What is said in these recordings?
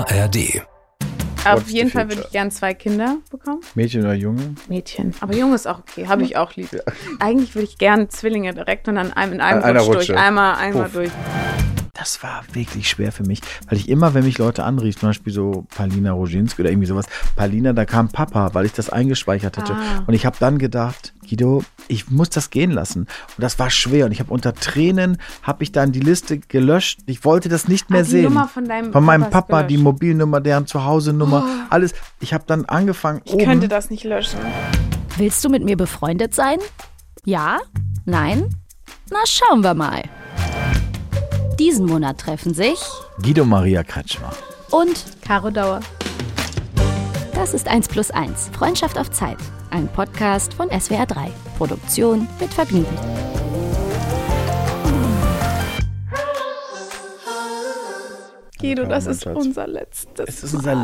ARD. Auf jeden Fall würde ich gern 2 Kinder bekommen. Mädchen oder Junge? Mädchen. Aber Junge ist auch okay. Habe ich auch lieb. Ja. Eigentlich würde ich gern Zwillinge direkt und dann in einem Rutsch durch. Einmal durch. Das war wirklich schwer für mich, weil ich immer, wenn mich Leute anriefen, zum Beispiel so Palina Roginski oder irgendwie sowas, Palina, da kam Papa, weil ich das eingespeichert hatte. Und ich habe dann gedacht, Guido, ich muss das gehen lassen. Und das war schwer und ich habe unter Tränen, habe ich dann die Liste gelöscht. Ich wollte das nicht mehr sehen. Nummer von meinem Papa, die Mobilnummer, deren Zuhause-Nummer, alles. Ich habe dann angefangen. Ich könnte das nicht löschen. Willst du mit mir befreundet sein? Ja? Nein? Na, schauen wir mal. Diesen Monat treffen sich Guido Maria Kretschmer und Caro Dauer. Das ist 1+1, Freundschaft auf Zeit. Ein Podcast von SWR 3. Produktion mit Vergnügen. Guido, das ist unser letztes. Es ist unser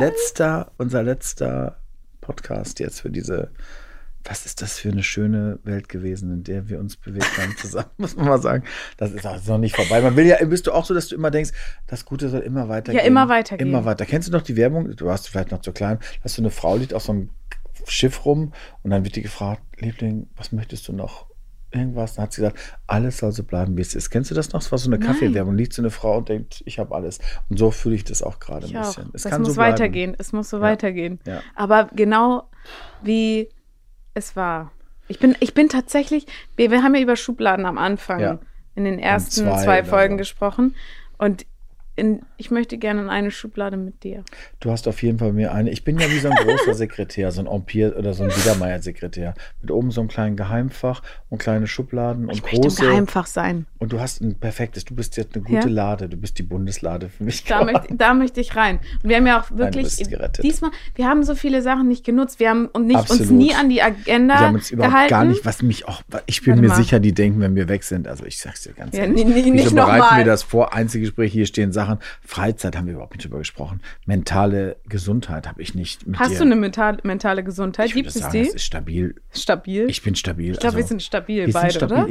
letzter Podcast jetzt für diese. Was ist das für eine schöne Welt gewesen, in der wir uns bewegt haben zusammen, muss man mal sagen. Das ist auch noch nicht vorbei. Bist du auch so, dass du immer denkst, das Gute soll immer weitergehen? Ja, immer weitergehen. Immer weiter. Kennst du noch die Werbung? Du warst vielleicht noch zu klein, dass so eine Frau liegt auf so einem Schiff rum und dann wird die gefragt, Liebling, was möchtest du noch? Irgendwas. Dann hat sie gesagt, alles soll so bleiben, wie es ist. Kennst du das noch? Das war so eine Kaffeewerbung. Liegt so eine Frau und denkt, ich habe alles. Und so fühle ich das auch gerade ein bisschen. Es kann muss so weitergehen. Es muss so weitergehen. Ja. Aber genau wie es war. Ich bin tatsächlich, wir haben ja über Schubladen am Anfang in den ersten 2 Folgen gesprochen und ich möchte gerne in eine Schublade mit dir. Du hast auf jeden Fall mir eine. Ich bin ja wie so ein großer Sekretär, so ein Empire oder so ein Biedermeier-Sekretär. Mit oben so einem kleinen Geheimfach und kleine Schubladen und große. Ich möchte im Geheimfach sein. Und du hast ein perfektes, du bist jetzt eine gute Lade. Du bist die Bundeslade für mich. Da möchte ich rein. Und wir haben ja auch wirklich diesmal, wir haben so viele Sachen nicht genutzt. Wir haben uns nie an die Agenda gehalten. Wir haben uns überhaupt gar nicht, ich bin mir sicher, die denken, wenn wir weg sind, also ich sag's dir ganz ehrlich. Wieso bereiten wir das vor? Einzelgespräch, hier stehen Sachen. Freizeit haben wir überhaupt nicht drüber gesprochen. Mentale Gesundheit habe ich nicht mit dir. Hast du eine mentale Gesundheit? Gibt es die? Das ist stabil. Stabil? Ich bin stabil. Ich glaube, wir sind stabil beide, oder?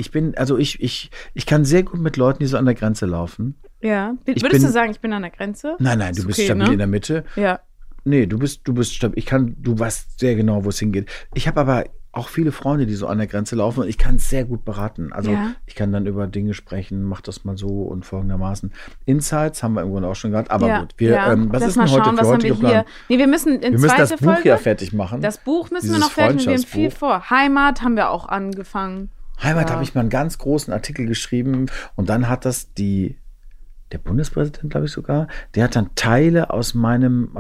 Ich kann sehr gut mit Leuten, die so an der Grenze laufen. Ja. Würdest du sagen, ich bin an der Grenze? Nein, du bist stabil in der Mitte. Ja. Nee, du bist stabil. Du weißt sehr genau, wo es hingeht. Ich habe aber auch viele Freunde, die so an der Grenze laufen und ich kann es sehr gut beraten. Also ich kann dann über Dinge sprechen, mach das mal so und folgendermaßen. Insights haben wir im Grunde auch schon gehabt, aber gut. Was ist denn heute für heute geplant? Wir müssen das Buch ja fertig machen. Das Buch müssen wir noch fertig machen, wir haben viel vor. Heimat haben wir auch angefangen. Heimat habe ich mal einen ganz großen Artikel geschrieben und dann hat das der Bundespräsident, glaube ich sogar, der hat dann Teile aus meinem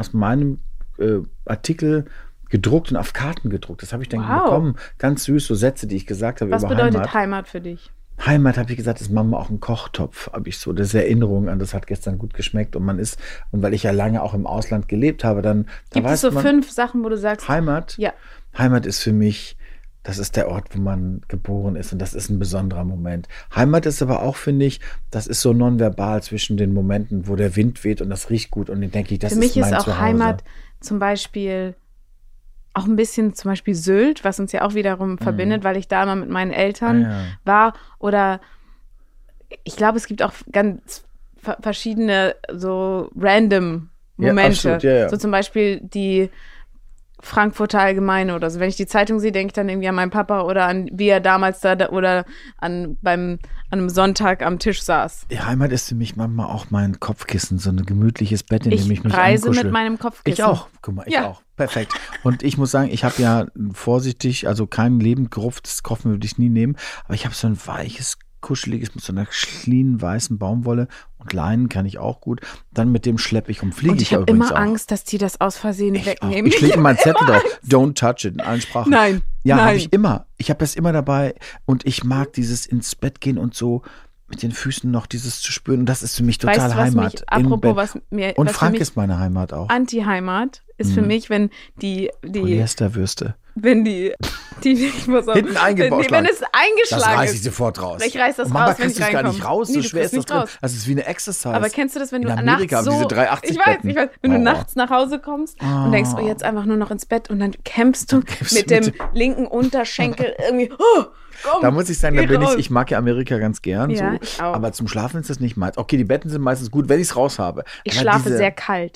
Artikel gedruckt und auf Karten gedruckt. Das habe ich dann bekommen. Ganz süß, so Sätze, die ich gesagt habe über Heimat. Was bedeutet Heimat für dich? Heimat, habe ich gesagt, ist Mama auch ein Kochtopf, habe ich so. Das ist Erinnerung an, das hat gestern gut geschmeckt und weil ich ja lange auch im Ausland gelebt habe, dann Gibt es so 5 Sachen, wo du sagst? Heimat? Ja. Heimat ist für mich, das ist der Ort, wo man geboren ist und das ist ein besonderer Moment. Heimat ist aber auch, finde ich, das ist so nonverbal zwischen den Momenten, wo der Wind weht und das riecht gut und dann denke ich, das ist mein Zuhause. Für mich ist auch Heimat zum Beispiel auch ein bisschen zum Beispiel Sylt, was uns ja auch wiederum verbindet, weil ich da immer mit meinen Eltern war. Oder ich glaube, es gibt auch ganz verschiedene so random Momente. Ja, absolut, so zum Beispiel die Frankfurter Allgemeine oder so. Wenn ich die Zeitung sehe, denke ich dann irgendwie an meinen Papa oder an wie er damals da oder an einem Sonntag am Tisch saß. Die Heimat ist für mich manchmal auch mein Kopfkissen, so ein gemütliches Bett, in dem ich mich reise ankuschel. mit meinem Kopfkissen. Ich auch. Guck mal, ich auch. Perfekt. Und ich muss sagen, ich habe ja vorsichtig, also kein Lebendgerupft, das Koffen würde ich nie nehmen, aber ich habe so ein weiches, kuscheliges mit so einer clean weißen Baumwolle und Leinen kann ich auch gut. Dann mit dem schleppe ich fliege ich ja übrigens auch. Ich habe immer Angst, dass die das aus Versehen wegnehmen. Ich lege meinen Zettel drauf. Don't touch it in allen Sprachen. Nein. Ja, habe ich immer. Ich habe das immer dabei und ich mag dieses ins Bett gehen und so mit den Füßen noch dieses zu spüren. Und das ist für mich total Heimat. Und Frank ist meine Heimat auch. Anti-Heimat ist für mich, wenn die Polyesterwürste. Wenn die ich muss auch, hinten eingebaut wenn es eingeschlagen ist. Das reiße ich sofort raus. Ich reiß das raus, wenn ich reinkomme. Gar nicht raus, so schwer ist das drin. Das ist wie eine Exercise. Aber kennst du das, wenn du nachts so... diese 380 ich weiß, wenn du nachts nach Hause kommst und denkst, jetzt einfach nur noch ins Bett und dann kämpfst du mit dem linken Unterschenkel irgendwie... Komm, da muss ich sagen, ich mag ja Amerika ganz gern, ja, so, ich auch. aber zum Schlafen ist das nicht meins. Okay, die Betten sind meistens gut, wenn ich es raus habe. Ich schlafe sehr kalt.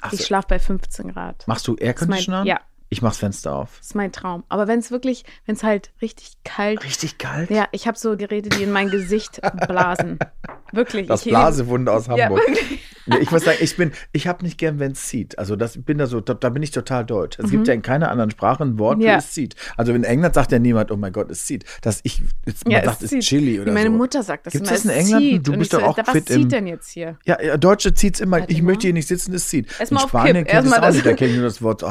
Ich schlafe bei 15 Grad. Machst du Airconditioner an? Ja. Ich mach's Fenster auf. Das ist mein Traum. Aber wenn es halt richtig kalt. Richtig kalt? Ja, ich habe so Geräte, die in mein Gesicht blasen. Wirklich. Das Blasewunder aus Hamburg. Ja, ich muss sagen, ich habe nicht gern, wenn es zieht. Also da bin ich total deutsch. Es gibt ja in keiner anderen Sprache ein Wort, wie es zieht. Also in England sagt ja niemand, oh mein Gott, es zieht. Man sagt, es ist Chili oder so. Meine Mutter sagt das Gibt's immer, das in England? Zieht. Du bist doch auch fit was zieht denn jetzt hier? Ja, Deutsche zieht's immer. Ich möchte hier nicht sitzen, es zieht. In Spanien kennt es auch nicht. Da kennen wir das Wort,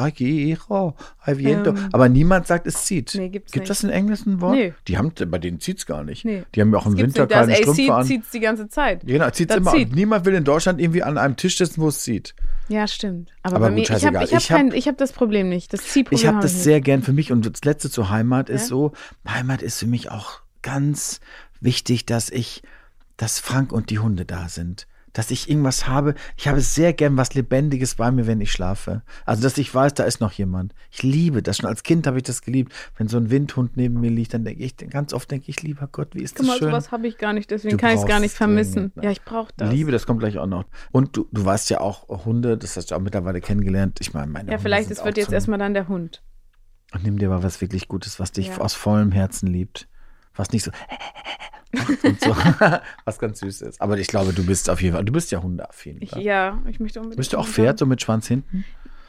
aber niemand sagt, es zieht. Nee, gibt's Gibt das in Englisch ein Wort? Nee. Bei denen zieht's gar nicht. Nee. Die haben ja auch im Winter keine Strümpfe an. Zieht's die ganze Zeit. Genau, zieht's immer. Und niemand will in Deutschland irgendwie an einem Tisch sitzen, wo es zieht. Ja, stimmt. Aber gut, bei mir, ich hab das Problem nicht. Das Ziehproblem. Ich habe das sehr gern für mich. Und das Letzte zur Heimat ist so, Heimat ist für mich auch ganz wichtig, dass Frank und die Hunde da sind. Dass ich irgendwas habe. Ich habe sehr gern was Lebendiges bei mir, wenn ich schlafe. Also, dass ich weiß, da ist noch jemand. Ich liebe das. Schon als Kind habe ich das geliebt. Wenn so ein Windhund neben mir liegt, dann ganz oft denke ich, lieber Gott, wie ist das schön. Sowas habe ich gar nicht, deswegen kann ich es gar nicht vermissen. Ja, ich brauche das. Liebe, das kommt gleich auch noch. Und du weißt ja auch, Hunde, das hast du auch mittlerweile kennengelernt. Ich meine, meine Ja, Hunde vielleicht, es wird jetzt erstmal dann der Hund. Und nimm dir mal was wirklich Gutes, was dich aus vollem Herzen liebt. Was nicht so und so, was ganz süß ist. Aber ich glaube, du bist ja hundeaffin. Ich möchte unbedingt. Bist du auch Pferd, so mit Schwanz hinten?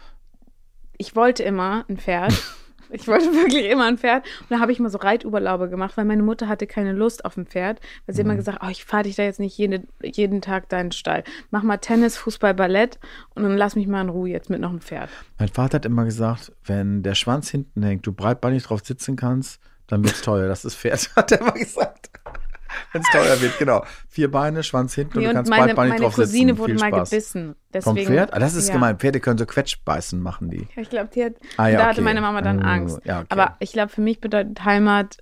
Ich wollte immer ein Pferd. Ich wollte wirklich immer ein Pferd. Und da habe ich mal so Reiturlaube gemacht, weil meine Mutter hatte keine Lust auf ein Pferd. Weil sie immer gesagt, ich fahre dich da jetzt nicht jeden Tag deinen Stall. Mach mal Tennis, Fußball, Ballett und dann lass mich mal in Ruhe jetzt mit noch einem Pferd. Mein Vater hat immer gesagt, wenn der Schwanz hinten hängt, du breitbeinig drauf sitzen kannst, dann wird's teuer. Das ist Pferd, hat er immer gesagt. Wenn es teuer wird, genau. 4 Beine, Schwanz hinten und du kannst breitbeinig drauf sitzen. Meine Cousine wurde mal gebissen. Deswegen, vom Pferd? Das ist gemein. Pferde können so Quetschbeißen machen, die. Ja, ich glaube, da hatte meine Mama dann Angst. Ja, okay. Aber ich glaube, für mich bedeutet Heimat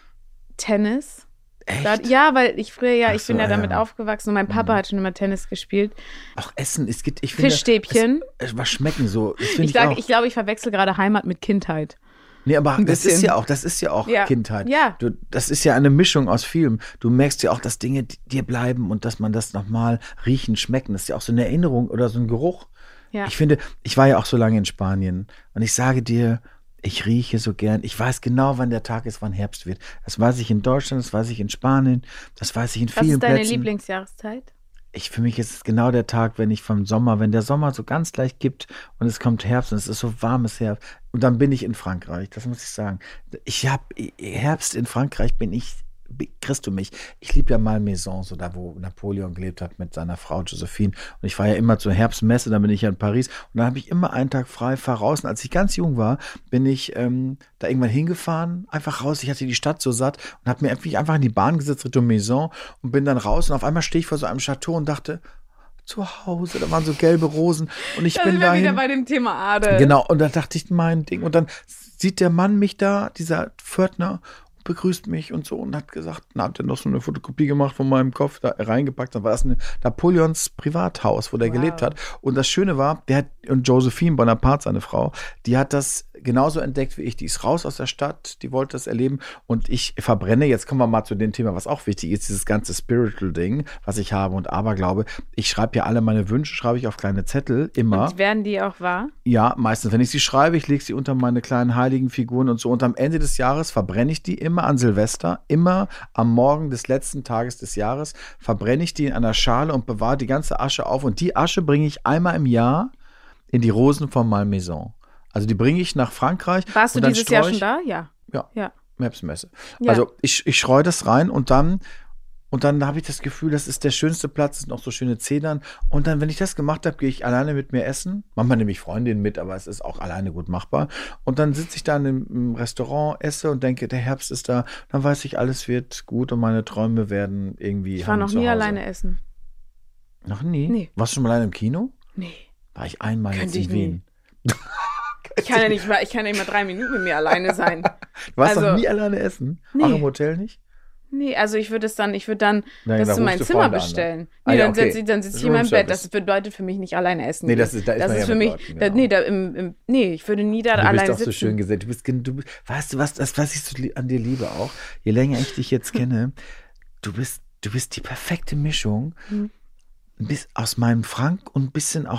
Tennis. Echt? Ja, weil ich früher ich bin ja damit aufgewachsen und mein Papa hat schon immer Tennis gespielt. Auch Essen, ich finde, Fischstäbchen. Was schmecken so. Ich glaube, ich verwechsel gerade Heimat mit Kindheit. Nee, aber das ist ja auch Kindheit. Ja. Das ist ja eine Mischung aus vielem. Du merkst ja auch, dass Dinge dir bleiben und dass man das nochmal riechen, schmecken. Das ist ja auch so eine Erinnerung oder so ein Geruch. Ja. Ich finde, ich war ja auch so lange in Spanien und ich sage dir, ich rieche so gern. Ich weiß genau, wann der Tag ist, wann Herbst wird. Das weiß ich in Deutschland, das weiß ich in Spanien, das weiß ich in vielen Plätzen. Was ist deine Lieblingsjahreszeit? Für mich ist es genau der Tag, wenn der Sommer so ganz leicht gibt und es kommt Herbst und es ist so warmes Herbst. Und dann bin ich in Frankreich, das muss ich sagen. Herbst in Frankreich kriegst du mich. Ich liebe ja Malmaison, so da, wo Napoleon gelebt hat mit seiner Frau Josephine. Und ich fahre ja immer zur Herbstmesse, dann bin ich ja in Paris. Und dann habe ich immer einen Tag frei, fahre raus. Und als ich ganz jung war, bin ich da irgendwann hingefahren, einfach raus. Ich hatte die Stadt so satt und habe mir einfach in die Bahn gesetzt Richtung Maison und bin dann raus. Und auf einmal stehe ich vor so einem Chateau und dachte, zu Hause, da waren so gelbe Rosen und ich bin dahin. Wieder bei dem Thema Adel. Genau, und da dachte ich, mein Ding. Und dann sieht der Mann mich da, dieser Pförtner, begrüßt mich und so und hat gesagt, hat er noch so eine Fotokopie gemacht von meinem Kopf, da reingepackt, dann war das Napoleons Privathaus, wo der gelebt hat. Und das Schöne war, und Josephine Bonaparte, seine Frau, die hat das genauso entdeckt wie ich. Die ist raus aus der Stadt, die wollte das erleben und ich verbrenne. Jetzt kommen wir mal zu dem Thema, was auch wichtig ist, dieses ganze Spiritual-Ding, was ich habe und Aberglaube. Ich schreibe ja alle meine Wünsche, schreibe ich auf kleine Zettel, immer. Und werden die auch wahr? Ja, meistens. Wenn ich sie schreibe, ich lege sie unter meine kleinen heiligen Figuren und so. Und am Ende des Jahres verbrenne ich die immer an Silvester, immer am Morgen des letzten Tages des Jahres, verbrenne ich die in einer Schale und bewahre die ganze Asche auf. Und die Asche bringe ich einmal im Jahr in die Rosen von Malmaison. Also die bringe ich nach Frankreich. Warst du dieses Jahr schon da? Ja. Ja. Herbstmesse. Ja. Also ich streue das rein und dann habe ich das Gefühl, das ist der schönste Platz, es sind auch so schöne Zedern. Und dann, wenn ich das gemacht habe, gehe ich alleine mit mir essen. Manchmal nehme ich Freundinnen mit, aber es ist auch alleine gut machbar. Und dann sitze ich da im Restaurant, esse und denke, der Herbst ist da. Dann weiß ich, alles wird gut und meine Träume werden irgendwie. Ich war noch nie alleine essen. Noch nie? Nee. Warst du schon mal alleine im Kino? Nee. War ich einmal jetzt in Wien. Ich kann ja nicht mal 3 Minuten mit mir alleine sein. Du warst doch nie alleine essen? Nee. Auch im Hotel nicht? Nee, also ich würde dann das zu meinem Zimmer bestellen. Nee, dann sitze ich in meinem Bett. Das bedeutet für mich nicht alleine essen. Nee, das ist für mich. Genau. Ich würde nie da alleine sitzen. Du bist doch so schön gesagt. Weißt du was ich so an dir liebe auch? Je länger ich dich jetzt kenne, du bist die perfekte Mischung. Aus meinem Frank und ein bisschen auch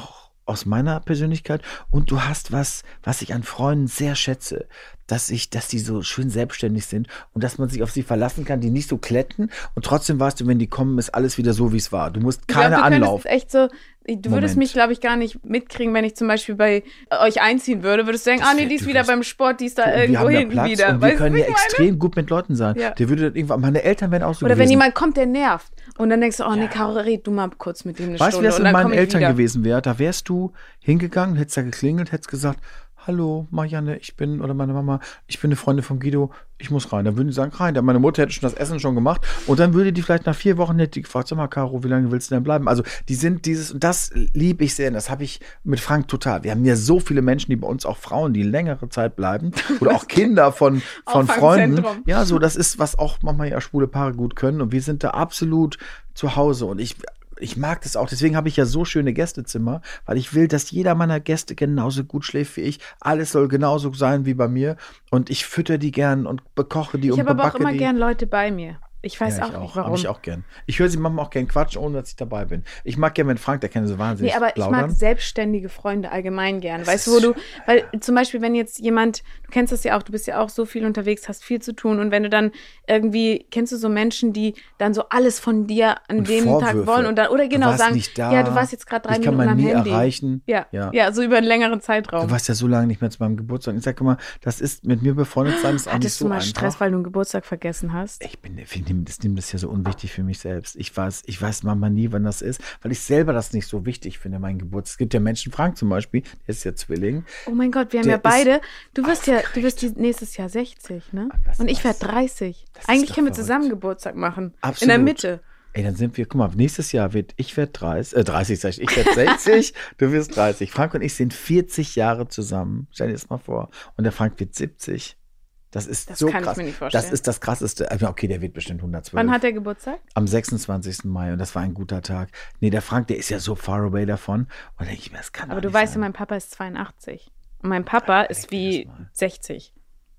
aus meiner Persönlichkeit und du hast was ich an Freunden sehr schätze, dass die so schön selbstständig sind und dass man sich auf sie verlassen kann, die nicht so kletten und trotzdem weißt du, wenn die kommen, ist alles wieder so, wie es war. Du musst keine Anlauf. Echt so, du würdest mich, glaube ich, gar nicht mitkriegen, wenn ich zum Beispiel bei euch einziehen würde. Würdest du denken, die ist wieder beim Sport, die ist da irgendwo hinten wieder. Und wir können ja extrem gut mit Leuten sein. Ja. Der würde dann irgendwann, meine Eltern wären auch so oder gewesen. wenn jemand kommt, der nervt und dann denkst du, nee, Caro, red du mal kurz mit dem eine Stunde. Weißt du, wie das mit meinen Eltern gewesen wäre? Da wärst du hingegangen, hättest da geklingelt, hättest gesagt, hallo, Marianne, oder meine Mama, ich bin eine Freundin von Guido, ich muss rein. Dann würden die sagen, rein. Meine Mutter hätte schon das Essen schon gemacht und dann würde die vielleicht nach 4 Wochen gefragt, sag mal, Caro, wie lange willst du denn bleiben? Also die sind und das liebe ich sehr, und das habe ich mit Frank total. Wir haben ja so viele Menschen, die bei uns auch Frauen, die längere Zeit bleiben oder auch Kinder von Freunden. Ja, so, das ist, was auch manchmal ja schwule Paare gut können und wir sind da absolut zu Hause und ich mag das auch, deswegen habe ich ja so schöne Gästezimmer, weil ich will, dass jeder meiner Gäste genauso gut schläft wie ich. Alles soll genauso sein wie bei mir und ich fütter die gern und bekoche die und bebacke die. Ich habe aber auch immer gern Leute bei mir. Ich weiß auch nicht, warum. Habe ich auch gern. Ich höre sie manchmal auch gern quatschen, ohne dass ich dabei bin. Ich mag gern, wenn Frank, der kennt so wahnsinnig aber plaudern. Ich mag selbstständige Freunde allgemein gern. Weißt du, weil zum Beispiel, wenn jetzt jemand, du kennst das ja auch, du bist ja auch so viel unterwegs, hast viel zu tun und wenn du dann irgendwie, kennst du so Menschen, die dann so alles von dir an dem Tag wollen und dann, oder genau sagen, nicht da, ja, du warst jetzt gerade 3 Minuten am Handy. Ich kann man nie erreichen. Ja, so über einen längeren Zeitraum. Du warst ja so lange nicht mehr zu meinem Geburtstag. Ich sag immer, das ist mit mir befreundet sein, ist auch nicht so einfach. Hattest du mal Stress, weil du einen Geburtstag vergessen hast? Ich nehme das ja so unwichtig für mich selbst. Ich weiß manchmal nie, wann das ist, weil ich selber das nicht so wichtig finde, mein Geburtstag. Es gibt ja Menschen, Frank zum Beispiel, der ist ja Zwilling. Oh mein Gott, wir haben ja beide, du wirst nächstes Jahr 60, ne? Und ich werde 30. Eigentlich können wir zusammen Geburtstag machen. Absolut. In der Mitte. Ey, dann sind wir, guck mal, nächstes Jahr ich werde 30, sag ich werde 60, du wirst 30. Frank und ich sind 40 Jahre zusammen. Stell dir das mal vor. Und der Frank wird 70. Das ist so krass. Das kann ich mir nicht vorstellen. Das ist das Krasseste. Also okay, der wird bestimmt 112. Wann hat der Geburtstag? Am 26. Mai und das war ein guter Tag. Nee, der Frank, der ist ja so far away davon. Und da denke ich mir, das kann aber du weißt ja, mein Papa ist 82. Und mein Papa ist wie 60.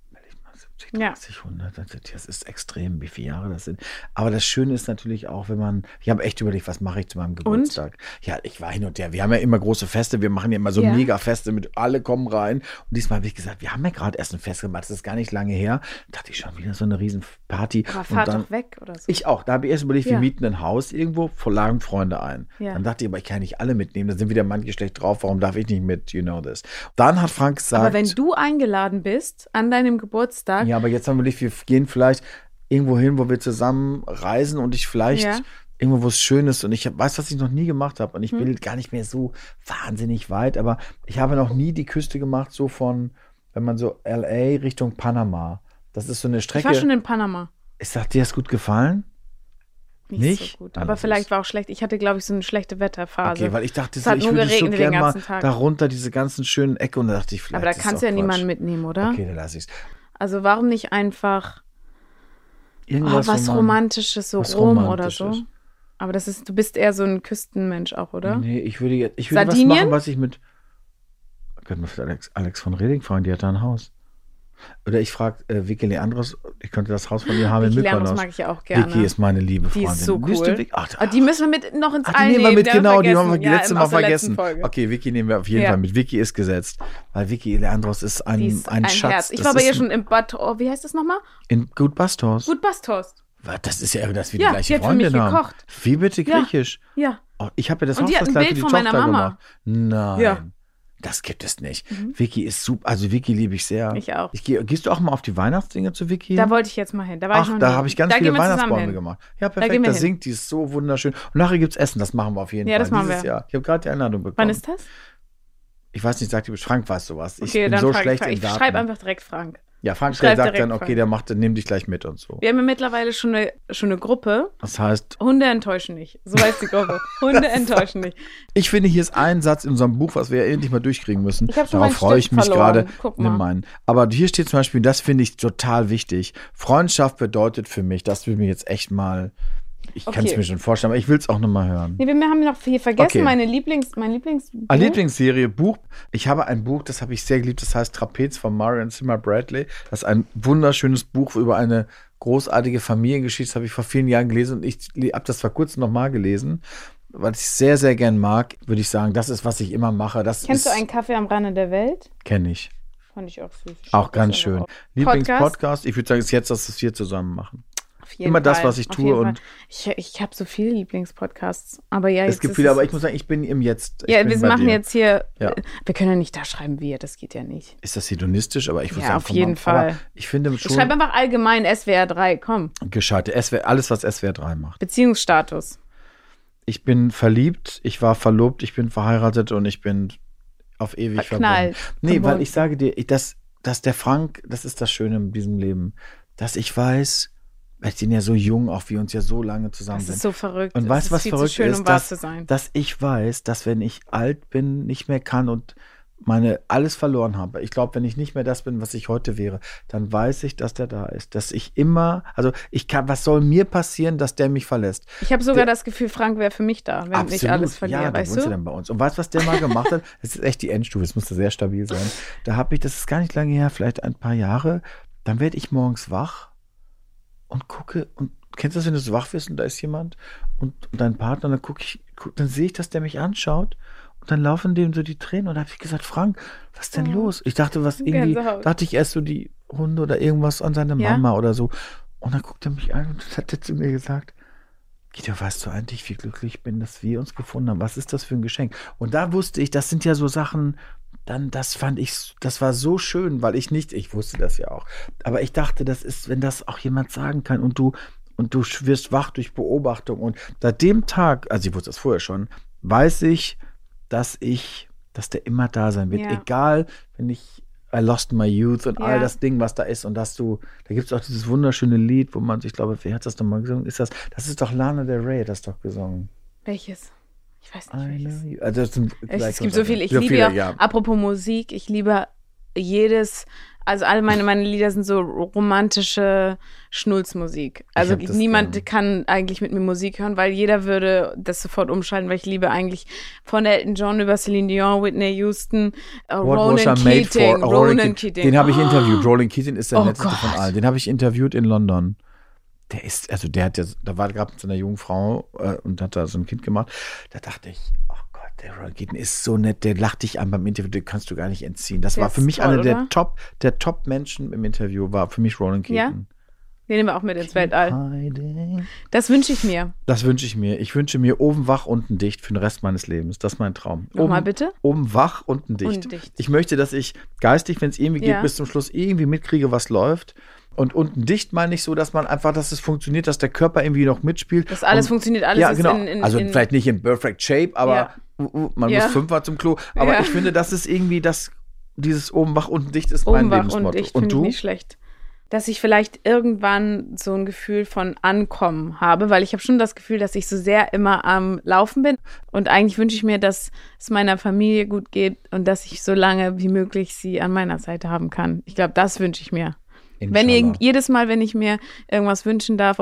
30, 100, das ist extrem, wie viele Jahre das sind. Aber das Schöne ist natürlich auch, ich habe echt überlegt, was mache ich zu meinem Geburtstag? Und? Ja, ich war hin und her. Wir haben ja immer große Feste, wir machen ja immer so Mega-Feste mit alle kommen rein. Und diesmal habe ich gesagt, wir haben ja gerade erst ein Fest gemacht, das ist gar nicht lange her. Da dachte ich schon wieder so eine riesen Party. Aber fahrt doch weg oder so. Ich auch. Da habe ich erst überlegt, wir mieten ein Haus irgendwo, laden Freunde ein. Ja. Dann dachte ich, aber ich kann nicht alle mitnehmen. Da sind wieder manche schlecht drauf. Warum darf ich nicht mit? You know this. Dann hat Frank gesagt. Aber wenn du eingeladen bist an deinem Geburtstag. Ja, aber jetzt haben wir gehen vielleicht irgendwo hin, wo wir zusammen reisen und ich vielleicht irgendwo, wo es schön ist und ich weiß, was ich noch nie gemacht habe und ich will gar nicht mehr so wahnsinnig weit, aber ich habe noch nie die Küste gemacht, so von, wenn man so L.A. Richtung Panama. Das ist so eine Strecke. Ich war schon in Panama. Hat dir das gut gefallen? Nicht? So gut. Aber vielleicht war auch schlecht. Ich hatte, glaube ich, so eine schlechte Wetterphase. Okay, weil ich dachte, ich würde so gerne mal darunter diese ganzen schönen Ecke und da dachte ich, vielleicht. Aber da kannst du ja niemanden mitnehmen, oder? Okay, dann lasse ich es. Also warum nicht einfach was Romantisches, so Rom oder so? Aber du bist eher so ein Küstenmensch auch, oder? Nee, ich würde was machen, was ich mit könnten wir vielleicht Alex von Reding fragen, die hat da ein Haus. Oder ich frage Vicky Leandros, ich könnte das Haus von ihr haben in Mykonos. Vicky Leandros mag ich auch gerne. Vicky ist meine liebe Freundin. Die ist so cool. Die müssen wir noch ins All nehmen. Die nehmen wir mit, genau, die haben wir letztes Mal vergessen. Okay, Vicky nehmen wir auf jeden Fall mit. Vicky ist gesetzt. Weil Vicky Leandros ist ein Schatz. Herz. Ich war bei ihr schon im Bad, wie heißt das nochmal? In Gut Basthorst. Gut Basthorst. Das ist ja irre, dass wir die gleiche Freundin haben. Gekocht. Wie bitte griechisch? Ja. Oh, ich habe ja das Haus das gleich für die Tochter gemacht. Nein. Ja. Das gibt es nicht. Vicky ist super. Also Vicky liebe ich sehr. Ich auch. Gehst du auch mal auf die Weihnachtsdinge zu Vicky? Da wollte ich jetzt mal hin. Da habe ich ganz viele Weihnachtsbäume gemacht. Ja, perfekt. Da singt die, ist so wunderschön. Und nachher gibt es Essen. Das machen wir auf jeden Fall. Das machen dieses Jahr. Ich habe gerade die Einladung bekommen. Wann ist das? Ich weiß nicht, sagt die Frank weiß sowas. Okay, ich bin so schlecht im Ich Daten. Schreibe einfach direkt Frank. Ja, Frank sagt dann, okay, der nimm dich gleich mit und so. Wir haben ja mittlerweile schon eine Gruppe. Das heißt? Hunde enttäuschen nicht. So heißt die Gruppe. Hunde enttäuschen nicht. Ich finde, hier ist ein Satz in unserem Buch, was wir ja endlich mal durchkriegen müssen. Darauf freue ich mich gerade. Nimm meinen. Aber hier steht zum Beispiel, das finde ich total wichtig. Freundschaft bedeutet für mich, das will mir jetzt echt mal. Ich kann es mir schon vorstellen, aber ich will es auch nochmal hören. Nee, wir haben noch hier vergessen, mein Lieblingsbuch. Lieblingsserie, Buch. Ich habe ein Buch, das habe ich sehr geliebt, das heißt Trapez von Marion Zimmer Bradley. Das ist ein wunderschönes Buch über eine großartige Familiengeschichte. Das habe ich vor vielen Jahren gelesen und ich habe das vor kurzem nochmal gelesen. was ich sehr, sehr gern mag, würde ich sagen, das ist, was ich immer mache. Kennst du einen Kaffee am Rande der Welt? Kenne ich. Fand ich auch süß. Auch ganz schön. Lieblingspodcast? Ich würde sagen, es ist jetzt, dass wir es hier zusammen machen. Immer das, was ich tue. Und ich habe so viele Lieblingspodcasts. Aber ja, es gibt viele, aber ich muss sagen, ich bin im Jetzt. Ja, wir machen jetzt hier, wir können ja nicht da schreiben, wir, das geht ja nicht. Ist das hedonistisch? Aber ich würde sagen, auf jeden Fall. Ich finde schon. Ich schreibe einfach allgemein SWR 3, komm. Gescheit. Alles, was SWR 3 macht. Beziehungsstatus. Ich bin verliebt, ich war verlobt, ich bin verheiratet und ich bin auf ewig verbunden. Nee, weil ich sage dir, dass der Frank, das ist das Schöne in diesem Leben, dass ich weiß, weil ich bin ja so jung, auch wir uns ja so lange zusammen sind. Das ist so verrückt. Und weißt du, was verrückt schön, ist? um wahr zu sein. Dass ich weiß, dass wenn ich alt bin, nicht mehr kann und alles verloren habe. Ich glaube, wenn ich nicht mehr das bin, was ich heute wäre, dann weiß ich, dass der da ist. Dass ich immer, was soll mir passieren, dass der mich verlässt? Ich habe sogar das Gefühl, Frank wäre für mich da, wenn ich alles verliere. Ja, weißt du? Ja dann bei uns. Und weißt du, was der mal gemacht hat? Das ist echt die Endstufe, es musste sehr stabil sein. Da habe ich, das ist gar nicht lange her, vielleicht ein paar Jahre, dann werde ich morgens wach und gucke, und kennst du das, wenn du so wach wirst und da ist jemand und dein Partner, und dann sehe ich, dass der mich anschaut und dann laufen dem so die Tränen und da habe ich gesagt, Frank, was ist denn los? Ich dachte, dachte ich erst so die Hunde oder irgendwas an seine Mama oder so, und dann guckt er mich an und dann hat er zu mir gesagt, Guido, weißt du eigentlich, wie glücklich ich bin, dass wir uns gefunden haben? Was ist das für ein Geschenk? Und da wusste ich, das sind ja so Sachen, das war so schön, weil ich wusste das ja auch, aber ich dachte, das ist, wenn das auch jemand sagen kann und du wirst wach durch Beobachtung, und seit dem Tag, also ich wusste das vorher schon, weiß ich, dass der immer da sein wird, egal, wenn ich I lost my youth und all das Ding, was da ist, und da gibt es auch dieses wunderschöne Lied, wo man, ich glaube, wer hat das nochmal gesungen? Das ist doch Lana Del Rey, hat das doch gesungen. Welches? Ich weiß nicht welches. Also es gibt so viele. Ich liebe ja, apropos Musik, ich liebe also alle meine Lieder sind so romantische Schnulzmusik. Also niemand kann eigentlich mit mir Musik hören, weil jeder würde das sofort umschalten, weil ich liebe eigentlich von Elton John über Celine Dion, Whitney Houston, Ronan Keating. Den habe ich interviewt. Ronan Keating ist der letzte von allen. Den habe ich interviewt in London. Da war gerade mit so einer jungen Frau und hat da so ein Kind gemacht. Da dachte ich, oh Gott, der Ronan Keating ist so nett, der lacht dich an beim Interview, den kannst du gar nicht entziehen. Das war für mich einer der Top-Menschen im Interview, war für mich Ronan Keating. Ja? Den nehmen wir auch mit ins Weltall. Das wünsche ich mir. Das wünsche ich mir. Ich wünsche mir oben wach, unten dicht für den Rest meines Lebens. Das ist mein Traum. Nochmal bitte? Oben wach, unten dicht. Ich möchte, dass ich geistig, wenn es irgendwie geht, bis zum Schluss irgendwie mitkriege, was läuft. Und unten dicht meine ich so, dass man einfach, dass es funktioniert, dass der Körper irgendwie noch mitspielt. Dass alles funktioniert, alles ist genau. Also vielleicht nicht in perfect shape, aber man muss fünfmal zum Klo. Aber ich finde, das ist irgendwie dieses oben wach, unten dicht ist mein Lebensmotto. Oben wach, unten dicht finde ich nicht schlecht. Dass ich vielleicht irgendwann so ein Gefühl von Ankommen habe, weil ich habe schon das Gefühl, dass ich so sehr immer am Laufen bin. Und eigentlich wünsche ich mir, dass es meiner Familie gut geht und dass ich so lange wie möglich sie an meiner Seite haben kann. Ich glaube, das wünsche ich mir. Jedes Mal, wenn ich mir irgendwas wünschen darf,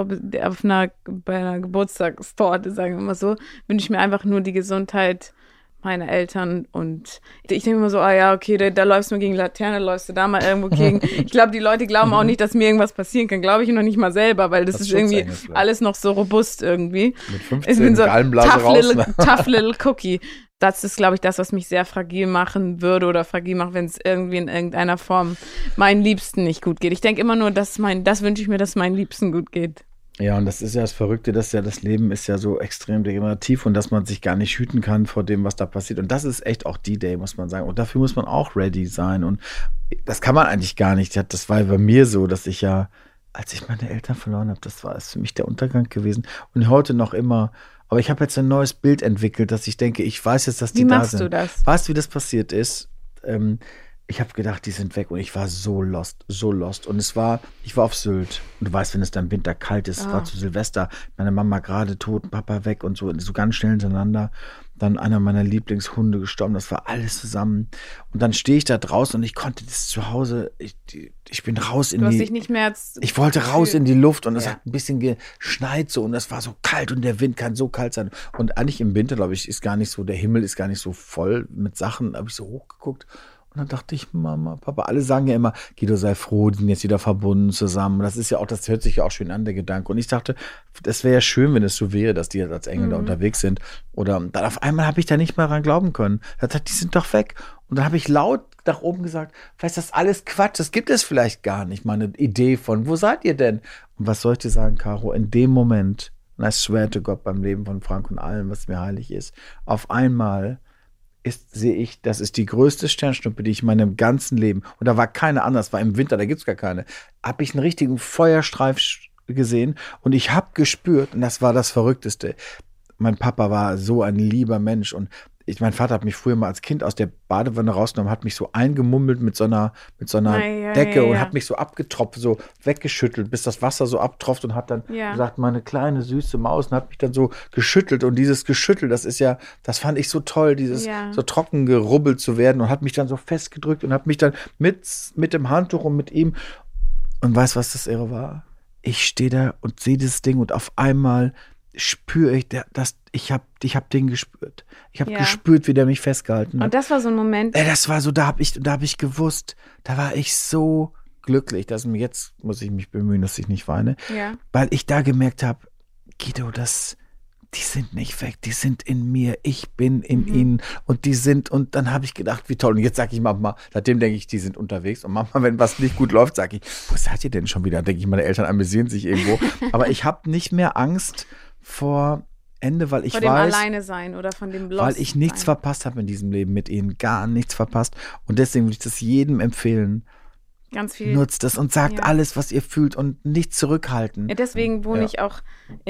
bei einer Geburtstagstorte, sagen wir mal so, wünsche ich mir einfach nur die Gesundheit meiner Eltern, und ich denke immer so, okay, da läufst du gegen Laterne, läufst du da mal irgendwo gegen. Ich glaube, die Leute glauben auch nicht, dass mir irgendwas passieren kann, glaube ich noch nicht mal selber, weil das ist irgendwie alles noch so robust irgendwie. Mit 15 ich bin so tough little cookie. Das ist, glaube ich, das, was mich sehr fragil machen würde oder fragil macht, wenn es irgendwie in irgendeiner Form meinen Liebsten nicht gut geht. Ich denke immer nur, das wünsche ich mir, dass meinen Liebsten gut geht. Ja, und das ist ja das Verrückte, dass ja das Leben ist ja so extrem degenerativ und dass man sich gar nicht hüten kann vor dem, was da passiert. Und das ist echt auch D-Day, muss man sagen. Und dafür muss man auch ready sein. Und das kann man eigentlich gar nicht. Das war bei mir so, dass ich ja, als ich meine Eltern verloren habe, das war für mich der Untergang gewesen. Und heute noch immer. Aber ich habe jetzt ein neues Bild entwickelt, dass ich denke, ich weiß jetzt, dass die da sind. Wie machst du das? Weißt du, wie das passiert ist? Ich habe gedacht, die sind weg, und ich war so lost. Und ich war auf Sylt. Und du weißt, wenn es dann Winter kalt ist, es war zu Silvester, meine Mama gerade tot, Papa weg und so ganz schnell hintereinander. Dann einer meiner Lieblingshunde gestorben, das war alles zusammen. Und dann stehe ich da draußen und ich konnte das zu Hause, ich bin raus in die... Du hast dich nicht mehr ich wollte raus in die Luft, und es hat ein bisschen geschneit so, und es war so kalt, und der Wind kann so kalt sein. Und eigentlich im Winter, glaube ich, ist gar nicht so, der Himmel ist gar nicht so voll mit Sachen, habe ich so hochgeguckt. Und Und dann dachte ich, Mama, Papa, alle sagen ja immer, Guido, sei froh, die sind jetzt wieder verbunden zusammen. Das ist ja auch, das hört sich ja auch schön an, der Gedanke. Und ich dachte, das wäre ja schön, wenn es so wäre, dass die als Engel da unterwegs sind. Oder dann auf einmal habe ich da nicht mehr dran glauben können. Ich dachte, die sind doch weg. Und dann habe ich laut nach oben gesagt, weißt du, das ist alles Quatsch, das gibt es vielleicht gar nicht. Mal eine Idee von, wo seid ihr denn? Und was soll ich dir sagen, Caro, in dem Moment, und I swear to God, beim Leben von Frank und allem, was mir heilig ist, auf einmal sehe ich, das ist die größte Sternschnuppe, die ich in meinem ganzen Leben, und da war keine anders, war im Winter, da gibt es gar keine, habe ich einen richtigen Feuerstreif gesehen und ich habe gespürt, und das war das Verrückteste, mein Papa war so ein lieber Mensch und mein Vater hat mich früher mal als Kind aus der Badewanne rausgenommen, hat mich so eingemummelt mit so einer Decke und hat mich so abgetropft, so weggeschüttelt, bis das Wasser so abtropft und hat dann gesagt, meine kleine süße Maus, und hat mich dann so geschüttelt. Und dieses Geschüttel, das fand ich so toll, dieses so trocken gerubbelt zu werden, und hat mich dann so festgedrückt und hat mich dann mit dem Handtuch und mit ihm, und weißt du, was das Irre war? Ich stehe da und sehe das Ding und auf einmal spüre ich, ich hab den gespürt. Ich habe gespürt, wie der mich festgehalten hat. Und das war so ein Moment. Das war so, da hab ich gewusst, da war ich so glücklich, jetzt muss ich mich bemühen, dass ich nicht weine, weil ich da gemerkt habe, Guido, die sind nicht weg, die sind in mir, ich bin in ihnen und dann habe ich gedacht, wie toll. Und jetzt sage ich Mama, seitdem denke ich, die sind unterwegs. Und Mama, wenn was nicht gut läuft, sage ich, wo seid ihr denn schon wieder? Dann denke ich, meine Eltern amüsieren sich irgendwo. Aber ich habe nicht mehr Angst vor Ende, weil ich weiß, von dem Alleine sein oder von dem Lost weil ich nichts verpasst habe in diesem Leben mit ihnen, gar nichts verpasst. Und deswegen würde ich das jedem empfehlen. Ganz viel. Nutzt es und sagt alles, was ihr fühlt und nicht zurückhalten. Ja, deswegen wohne ich auch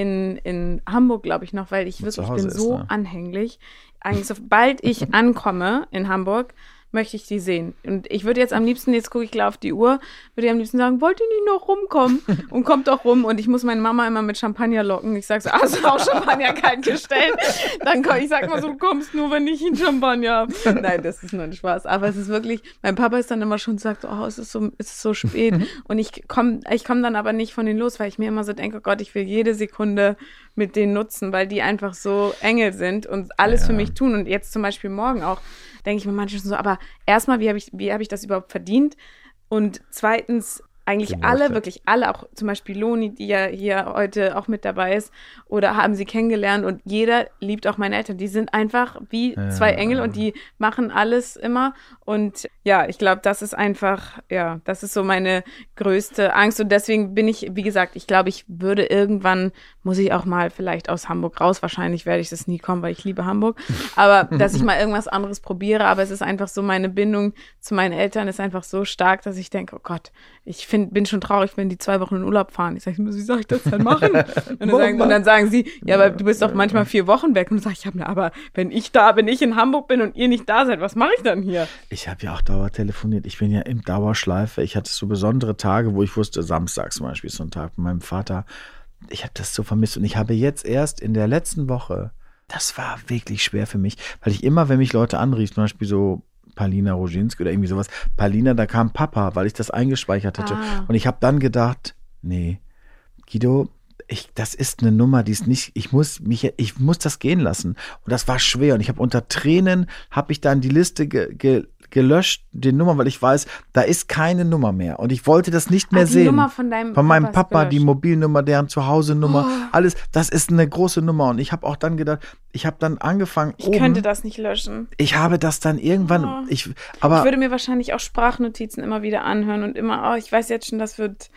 in Hamburg, glaube ich, noch, weil ich bin so anhänglich. Eigentlich, sobald ich ankomme in Hamburg, möchte ich die sehen. Und ich würde jetzt am liebsten, jetzt gucke ich gleich auf die Uhr, würde ich am liebsten sagen, wollt ihr nicht noch rumkommen? Und kommt doch rum. Und ich muss meine Mama immer mit Champagner locken. Ich sage so, hast du auch Champagner kalt gestellt? Dann ich sag mal so, du kommst nur, wenn ich einen Champagner habe. Nein, das ist nur ein Spaß. Aber es ist wirklich, mein Papa ist dann immer schon sagt, oh, es ist so spät. Und ich komm dann aber nicht von denen los, weil ich mir immer so denke, oh Gott, ich will jede Sekunde mit denen nutzen, weil die einfach so Engel sind und alles für mich tun. Und jetzt zum Beispiel morgen auch, denke ich mir manchmal so, aber erstmal, wie hab ich das überhaupt verdient? Und zweitens, eigentlich alle, wirklich alle, auch zum Beispiel Loni, die ja hier heute auch mit dabei ist, oder haben sie kennengelernt, und jeder liebt auch meine Eltern. Die sind einfach wie zwei Engel und die machen alles immer. Und ja, ich glaube, das ist einfach, das ist so meine größte Angst. Und deswegen bin ich, wie gesagt, ich glaube, ich würde irgendwann, muss ich auch mal vielleicht aus Hamburg raus. Wahrscheinlich werde ich das nie kommen, weil ich liebe Hamburg. Aber dass ich mal irgendwas anderes probiere. Aber es ist einfach so, meine Bindung zu meinen Eltern ist einfach so stark, dass ich denke, oh Gott, bin schon traurig, wenn die 2 Wochen in Urlaub fahren. Ich sage, wie soll ich das denn machen? Und dann sagen sie, ja, aber du bist doch manchmal 4 Wochen weg. Und dann sage ich, aber wenn ich in Hamburg bin und ihr nicht da seid, was mache ich dann hier? Ich habe ja auch telefoniert. Ich bin ja im Dauerschleife. Ich hatte so besondere Tage, wo ich wusste, Samstag zum Beispiel ist so ein Tag mit meinem Vater. Ich habe das so vermisst. Und ich habe jetzt erst in der letzten Woche, das war wirklich schwer für mich, weil ich immer, wenn mich Leute anriefen, zum Beispiel so Palina Roginski oder irgendwie sowas. Palina, da kam Papa, weil ich das eingespeichert hatte. Und ich habe dann gedacht, nee, Guido, das ist eine Nummer, die ist nicht, ich muss das gehen lassen. Und das war schwer. Und ich habe unter Tränen, habe ich dann die Liste gelöscht, die Nummer, weil ich weiß, da ist keine Nummer mehr. Und ich wollte das nicht mehr sehen. Die Nummer von meinem Papa, gelöscht. Die Mobilnummer, deren Zuhause-Nummer, alles, das ist eine große Nummer. Und ich habe auch dann gedacht, ich habe dann angefangen, ich könnte das nicht löschen. Ich habe das dann irgendwann, ich würde mir wahrscheinlich auch Sprachnotizen immer wieder anhören und immer, ich weiß jetzt schon, das wird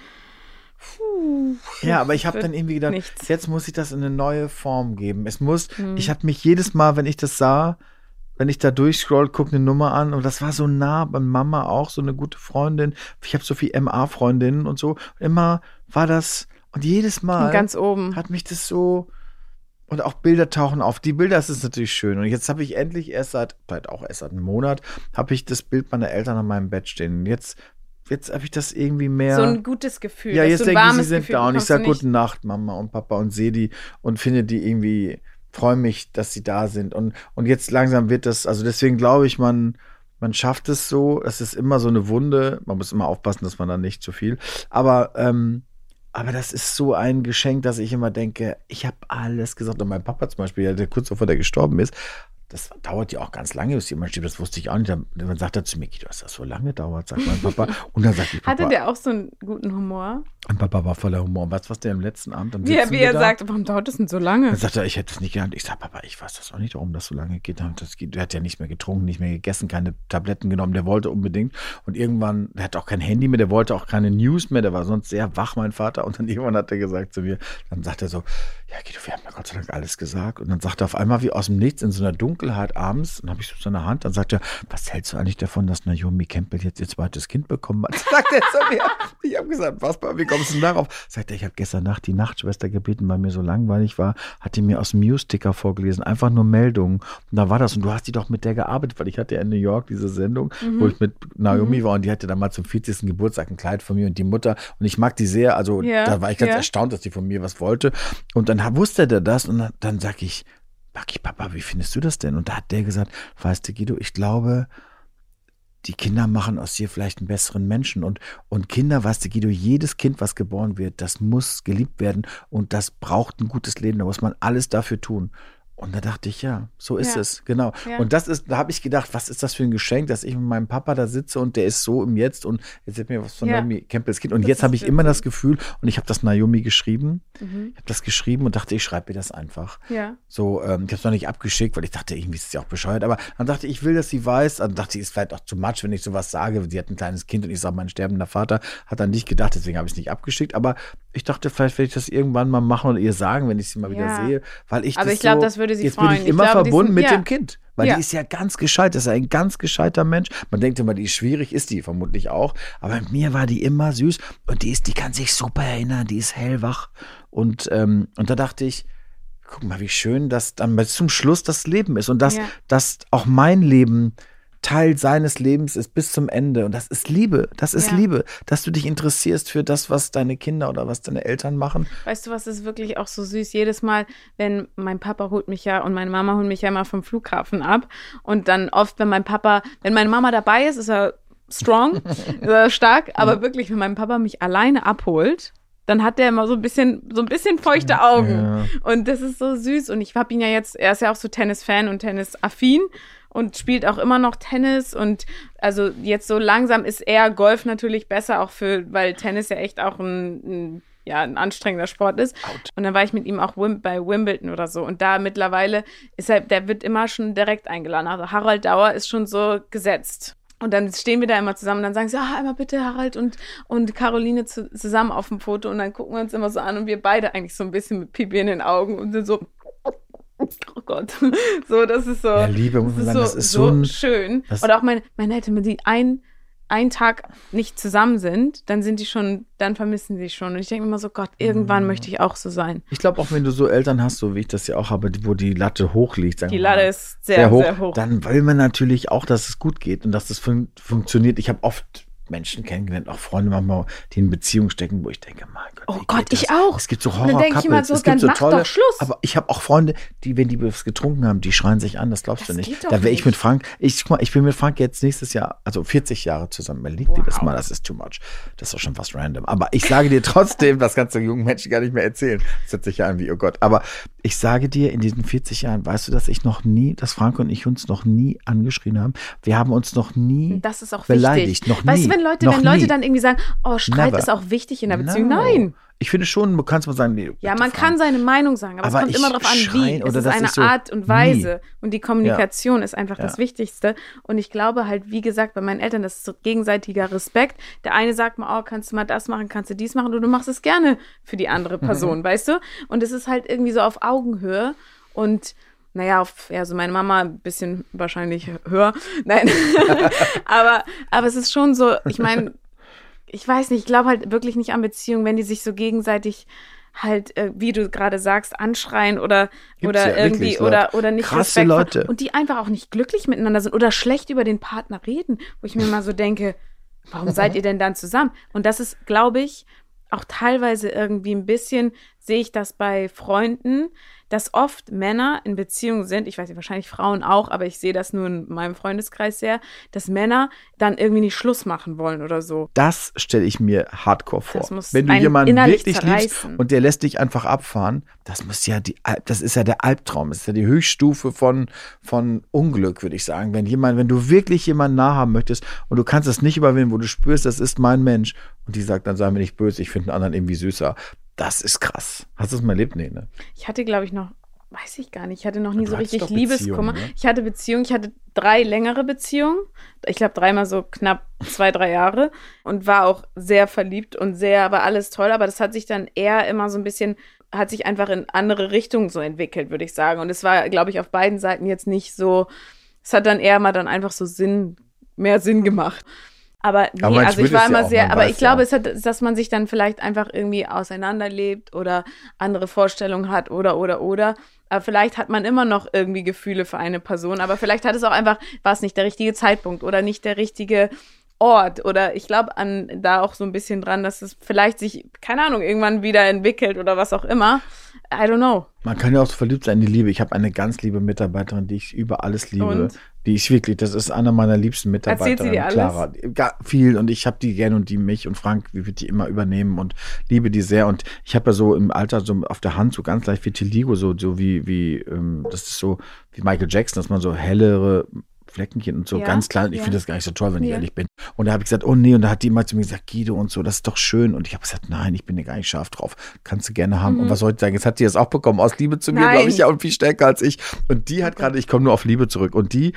ja, aber ich habe dann irgendwie gedacht, jetzt muss ich das in eine neue Form geben. Ich hatte mich jedes Mal, wenn ich das sah, wenn ich da durchscroll, gucke eine Nummer an, und das war so nah bei Mama auch, so eine gute Freundin. Ich habe so viel MA-Freundinnen und so. Und immer war das, und jedes Mal ganz oben hat mich das so, und auch Bilder tauchen auf. Die Bilder, das ist natürlich schön. Und jetzt habe ich endlich erst seit einem Monat, habe ich das Bild meiner Eltern an meinem Bett stehen. Jetzt habe ich das irgendwie mehr. So ein gutes Gefühl. Ja, jetzt denke ich, sie sind da. Und ich sage gute Nacht, Mama und Papa, und sehe die und finde die irgendwie, freue mich, dass sie da sind. Und jetzt langsam wird das, also deswegen glaube ich, man schafft es so. Es ist immer so eine Wunde. Man muss immer aufpassen, dass man da nicht zu viel. Aber das ist so ein Geschenk, dass ich immer denke, ich habe alles gesagt. Und mein Papa zum Beispiel, der kurz bevor der gestorben ist, das dauert ja auch ganz lange, bis jemand stirbt, das wusste ich auch nicht. Dann sagt er zu mir, Guido, dass das so lange dauert, sagt mein Papa. Und dann sagt die Papa, hatte der auch so einen guten Humor? Mein Papa war voller Humor. Und weißt du, was der am letzten Abend wie er sagt, warum dauert das denn so lange? Dann sagt er, ich hätte es nicht geahnt. Ich sage, Papa, ich weiß das auch nicht, warum das so lange geht. Der hat ja nichts mehr getrunken, nicht mehr gegessen, keine Tabletten genommen. Der wollte unbedingt. Und irgendwann, der hat auch kein Handy mehr, der wollte auch keine News mehr. Der war sonst sehr wach, mein Vater. Und dann irgendwann hat er gesagt zu mir, dann sagt er so, ja Guido, wir haben ja Gott sei Dank alles gesagt. Und dann sagt er auf einmal wie aus dem Nichts in so einer Dunkelheit abends, dann habe ich so seine Hand, dann sagt er, was hältst du eigentlich davon, dass Naomi Campbell jetzt ihr zweites Kind bekommen hat? Sagt er zu mir. Ich habe gesagt, was, wie kommst du denn darauf? Sagt er, ich habe gestern Nacht die Nachtschwester gebeten, weil mir so langweilig war, hat die mir aus dem News-Ticker vorgelesen, einfach nur Meldungen. Und da war das. Und du hast die doch mit der gearbeitet, weil ich hatte ja in New York diese Sendung, wo ich mit Naomi war und die hatte dann mal zum 40. Geburtstag ein Kleid von mir und die Mutter. Und ich mag die sehr, also da war ich ganz erstaunt, dass die von mir was wollte. Und dann wusste der das und dann sag ich, Papa, wie findest du das denn? Und da hat der gesagt, weißt du, Guido, ich glaube, die Kinder machen aus dir vielleicht einen besseren Menschen. Und Kinder, weißt du, Guido, jedes Kind, was geboren wird, das muss geliebt werden und das braucht ein gutes Leben. Da muss man alles dafür tun. Und da dachte ich, ja, so ist es, genau. Ja. Und da habe ich gedacht, was ist das für ein Geschenk, dass ich mit meinem Papa da sitze und der ist so im Jetzt und jetzt hat mir was von Naomi Campbells Kind. Und jetzt habe ich immer das Gefühl, und ich habe das Naomi geschrieben, ich habe das geschrieben und dachte, ich schreibe ihr das einfach. Ja. So, ich habe es noch nicht abgeschickt, weil ich dachte, irgendwie ist es ja auch bescheuert. Aber dann dachte ich will, dass sie weiß, dann dachte ich, ist vielleicht auch zu much, wenn ich sowas sage. Sie hat ein kleines Kind und ich sage, mein sterbender Vater hat an dich gedacht, deswegen habe ich es nicht abgeschickt. Aber ich dachte, vielleicht werde ich das irgendwann mal machen und ihr sagen, wenn ich sie mal wieder sehe. Weil ich aber ich glaube, das würde sie jetzt freuen. Bin ich immer verbunden mit dem Kind. Weil die ist ja ganz gescheit, das ist ein ganz gescheiter Mensch. Man denkt immer, die ist schwierig, ist die vermutlich auch. Aber mit mir war die immer süß und die kann sich super erinnern, die ist hellwach. Und da dachte ich, guck mal, wie schön, dass dann bis zum Schluss das Leben ist und dass auch mein Leben Teil seines Lebens ist bis zum Ende. Und das ist Liebe. Das ist Liebe. Dass du dich interessierst für das, was deine Kinder oder was deine Eltern machen. Weißt du, was ist wirklich auch so süß? Jedes Mal, wenn mein Papa holt mich und meine Mama holt mich ja immer vom Flughafen ab. Und dann oft, wenn meine Mama dabei ist er strong, ist er stark. Aber wirklich, wenn mein Papa mich alleine abholt, dann hat der immer so ein bisschen feuchte Augen. Ja. Und das ist so süß. Und ich habe ihn ja jetzt, er ist ja auch so Tennis-Fan und Tennis-affin. Und spielt auch immer noch Tennis und also jetzt so langsam ist eher Golf natürlich besser, auch weil Tennis ja echt auch ein anstrengender Sport ist. Und dann war ich mit ihm auch bei Wimbledon oder so und da mittlerweile der wird immer schon direkt eingeladen. Also Harald Dauer ist schon so gesetzt. Und dann stehen wir da immer zusammen und dann sagen sie, einmal bitte Harald und Caroline zusammen auf dem Foto und dann gucken wir uns immer so an und wir beide eigentlich so ein bisschen mit Pipi in den Augen und sind so oh Gott, so, das ist so. Ja, Liebe, muss man sagen, das ist so schön. Oder auch meine Eltern, wenn sie einen Tag nicht zusammen sind, dann vermissen sie schon. Und ich denke immer so, Gott, irgendwann möchte ich auch so sein. Ich glaube auch, wenn du so Eltern hast, so wie ich das ja auch habe, wo die Latte hoch liegt. Die Latte ist sehr, sehr hoch. Dann will man natürlich auch, dass es gut geht und dass es funktioniert. Ich habe oft Menschen kennengelernt, auch Freunde manchmal, die in Beziehungen stecken, wo ich denke, mein Gott, oh Gott, ich auch. Es gibt so Horror-Couples, so, es gibt so tolle, doch Schluss. Aber ich habe auch Freunde, die, wenn die was getrunken haben, die schreien sich an, das glaubst du nicht. Da wäre ich mit Frank, ich bin mit Frank jetzt nächstes Jahr, also 40 Jahre zusammen, überleg dir das mal, das ist too much. Das ist doch schon fast random. Aber ich sage dir trotzdem, das kannst du jungen Menschen gar nicht mehr erzählen. Das hört sich ja an wie, oh Gott. Aber ich sage dir, in diesen 40 Jahren, weißt du, dass Frank und ich uns noch nie angeschrien haben. Wir haben uns noch nie das ist auch beleidigt. Wichtig. Noch weißt nie. Du, wenn Leute dann irgendwie sagen, Streit ist auch wichtig in der Beziehung. No. Nein. Ich finde schon, du kannst mal sagen, nee, ja, man kann seine Meinung sagen, aber es kommt immer darauf an, wie. Es ist eine Art und Weise. Und die Kommunikation ist einfach das Wichtigste. Und ich glaube halt, wie gesagt, bei meinen Eltern, das ist so gegenseitiger Respekt. Der eine sagt mal, kannst du mal das machen, kannst du dies machen und du machst es gerne für die andere Person, weißt du? Und es ist halt irgendwie so auf Augenhöhe und naja, also meine Mama ein bisschen wahrscheinlich höher. Nein, aber es ist schon so, ich meine, ich weiß nicht, ich glaube halt wirklich nicht an Beziehungen, wenn die sich so gegenseitig halt, wie du gerade sagst, anschreien oder irgendwie oder nicht krasse Leute. Und die einfach auch nicht glücklich miteinander sind oder schlecht über den Partner reden, wo ich mir mal so denke, warum seid ihr denn dann zusammen? Und das ist, glaube ich, auch teilweise irgendwie ein bisschen, sehe ich das bei Freunden, dass oft Männer in Beziehungen sind, ich weiß nicht, wahrscheinlich Frauen auch, aber ich sehe das nur in meinem Freundeskreis sehr, dass Männer dann irgendwie nicht Schluss machen wollen oder so. Das stelle ich mir hardcore vor. Wenn du jemanden wirklich zerreißen. liebst und der lässt dich einfach abfahren, das ist ja der Albtraum, das ist ja die Höchststufe von Unglück, würde ich sagen. Wenn du wirklich jemanden nah haben möchtest und du kannst es nicht überwinden, wo du spürst, das ist mein Mensch und die sagt, dann sei mir nicht böse, ich finde einen anderen irgendwie süßer. Das ist krass. Hast du das mal erlebt? Nee, ne? Ich hatte, glaube ich, weiß ich gar nicht, ich hatte noch nie so richtig Ne? Liebeskummer. Ich hatte 3 längere Beziehungen. Ich glaube 3-mal so knapp 2-3 Jahre und war auch sehr verliebt und war alles toll, aber das hat sich dann eher immer so ein bisschen, hat sich einfach in andere Richtungen so entwickelt, würde ich sagen. Und es war, glaube ich, auf beiden Seiten jetzt nicht so, es hat dann eher mal dann einfach so mehr Sinn gemacht. Aber nee, also ich war immer sehr, aber ich glaube, es hat, dass man sich dann vielleicht einfach irgendwie auseinanderlebt oder andere Vorstellungen hat oder. Aber vielleicht hat man immer noch irgendwie Gefühle für eine Person, aber vielleicht hat es auch einfach, war es nicht der richtige Zeitpunkt oder nicht der richtige Ort oder ich glaube da auch so ein bisschen dran, dass es vielleicht sich, keine Ahnung, irgendwann wieder entwickelt oder was auch immer. I don't know. Man kann ja auch so verliebt sein in die Liebe. Ich habe eine ganz liebe Mitarbeiterin, die ich über alles liebe. Und? Die ich wirklich, das ist eine meiner liebsten Mitarbeiterinnen. Erzählt sie dir alles? Clara. Viel und ich habe die gerne und die mich und Frank, wie wir die immer übernehmen und liebe die sehr. Und ich habe ja so im Alter so auf der Hand so ganz leicht Vitiligo, so wie das ist so wie Michael Jackson, dass man so hellere Fleckenchen und so ganz klein. Ich finde das gar nicht so toll, wenn ich ehrlich bin. Und da habe ich gesagt, oh nee, und da hat die immer zu mir gesagt, Guido und so, das ist doch schön. Und ich habe gesagt, nein, ich bin ja gar nicht scharf drauf. Kannst du gerne haben. Und was soll ich sagen? Jetzt hat die das auch bekommen, aus Liebe zu mir, glaube ich, ja, und viel stärker als ich. Und die hat gerade, ich komme nur auf Liebe zurück. Und die